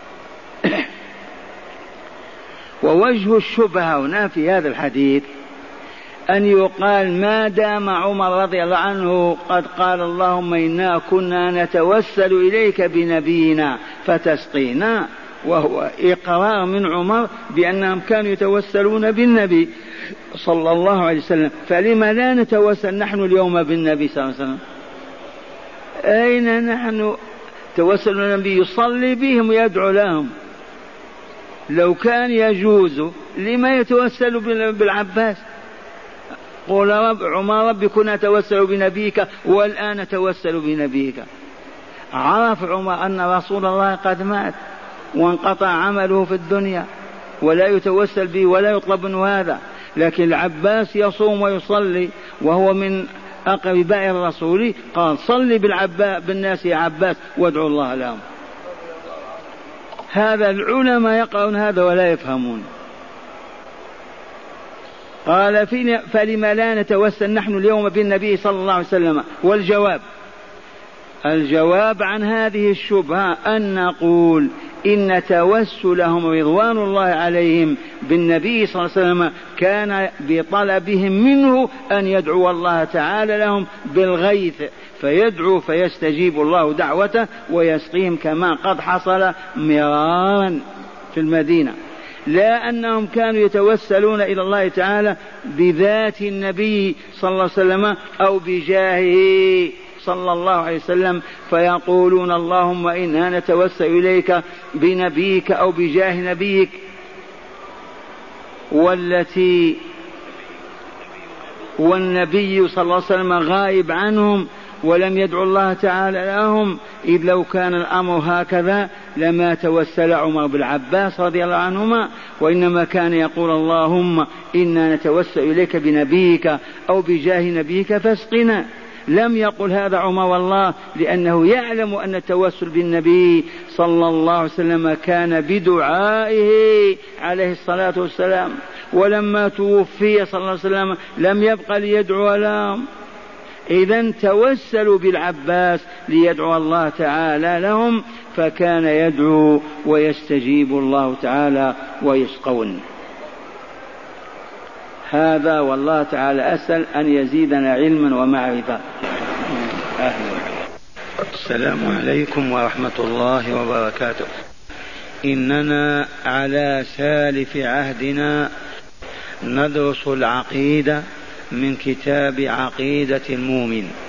[SPEAKER 2] ووجه الشبهة هنا في هذا الحديث أن يقال ما دام عمر رضي الله عنه قد قال اللهم إنا كنا نتوسل إليك بنبينا فتسقينا، وهو إقرار من عمر بأنهم كانوا يتوسلون بالنبي صلى الله عليه وسلم، فلما لا نتوسل نحن اليوم بالنبي صلى الله عليه وسلم؟ أين نحن توسل النبي يصلي بهم ويدعو لهم؟ لو كان يجوز لما يتوسل بالعباس؟ قول رب عمر ربي كنا نتوسل بنبيك والآن نتوسل بنبيك. عرف عمر أن رسول الله قد مات وانقطع عمله في الدنيا ولا يتوسل به ولا يطلب منه هذا، لكن العباس يصوم ويصلي وهو من أقرباء الرسول، قال صلي بالعباس بالناس يا عباس وادعوا الله لهم. هذا العلماء يقرؤون هذا ولا يفهمون. قال فلما لا نتوسل نحن اليوم بالنبي صلى الله عليه وسلم؟ والجواب الجواب عن هذه الشبهة أن نقول إن توسلهم رضوان الله عليهم بالنبي صلى الله عليه وسلم كان بطلبهم منه أن يدعو الله تعالى لهم بالغيث، فيدعو فيستجيب الله دعوته ويسقيهم كما قد حصل مرارا في المدينة، لا أنهم كانوا يتوسلون إلى الله تعالى بذات النبي صلى الله عليه وسلم أو بجاهه صلى الله عليه وسلم فيقولون اللهم إنا نتوسل إليك بنبيك أو بجاه نبيك، والتي والنبي صلى الله عليه وسلم غائب عنهم ولم يدعو الله تعالى لهم. إذ لو كان الأمر هكذا لما توسل عمر بالعباس رضي الله عنهما، وإنما كان يقول اللهم إنا نتوسل إليك بنبيك أو بجاه نبيك فاسقنا. لم يقل هذا عمر والله، لأنه يعلم أن التوسل بالنبي صلى الله عليه وسلم كان بدعائه عليه الصلاة والسلام، ولما توفي صلى الله عليه وسلم لم يبق ليدعو لهم. إذن توسلوا بالعباس ليدعو الله تعالى لهم، فكان يدعو ويستجيب الله تعالى ويسقون. هذا والله تعالى أسأل أن يزيدنا علما ومعرفة. أهلا. السلام عليكم ورحمة الله وبركاته. إننا على سالف عهدنا ندرس العقيدة من كتاب عقيدة المؤمن.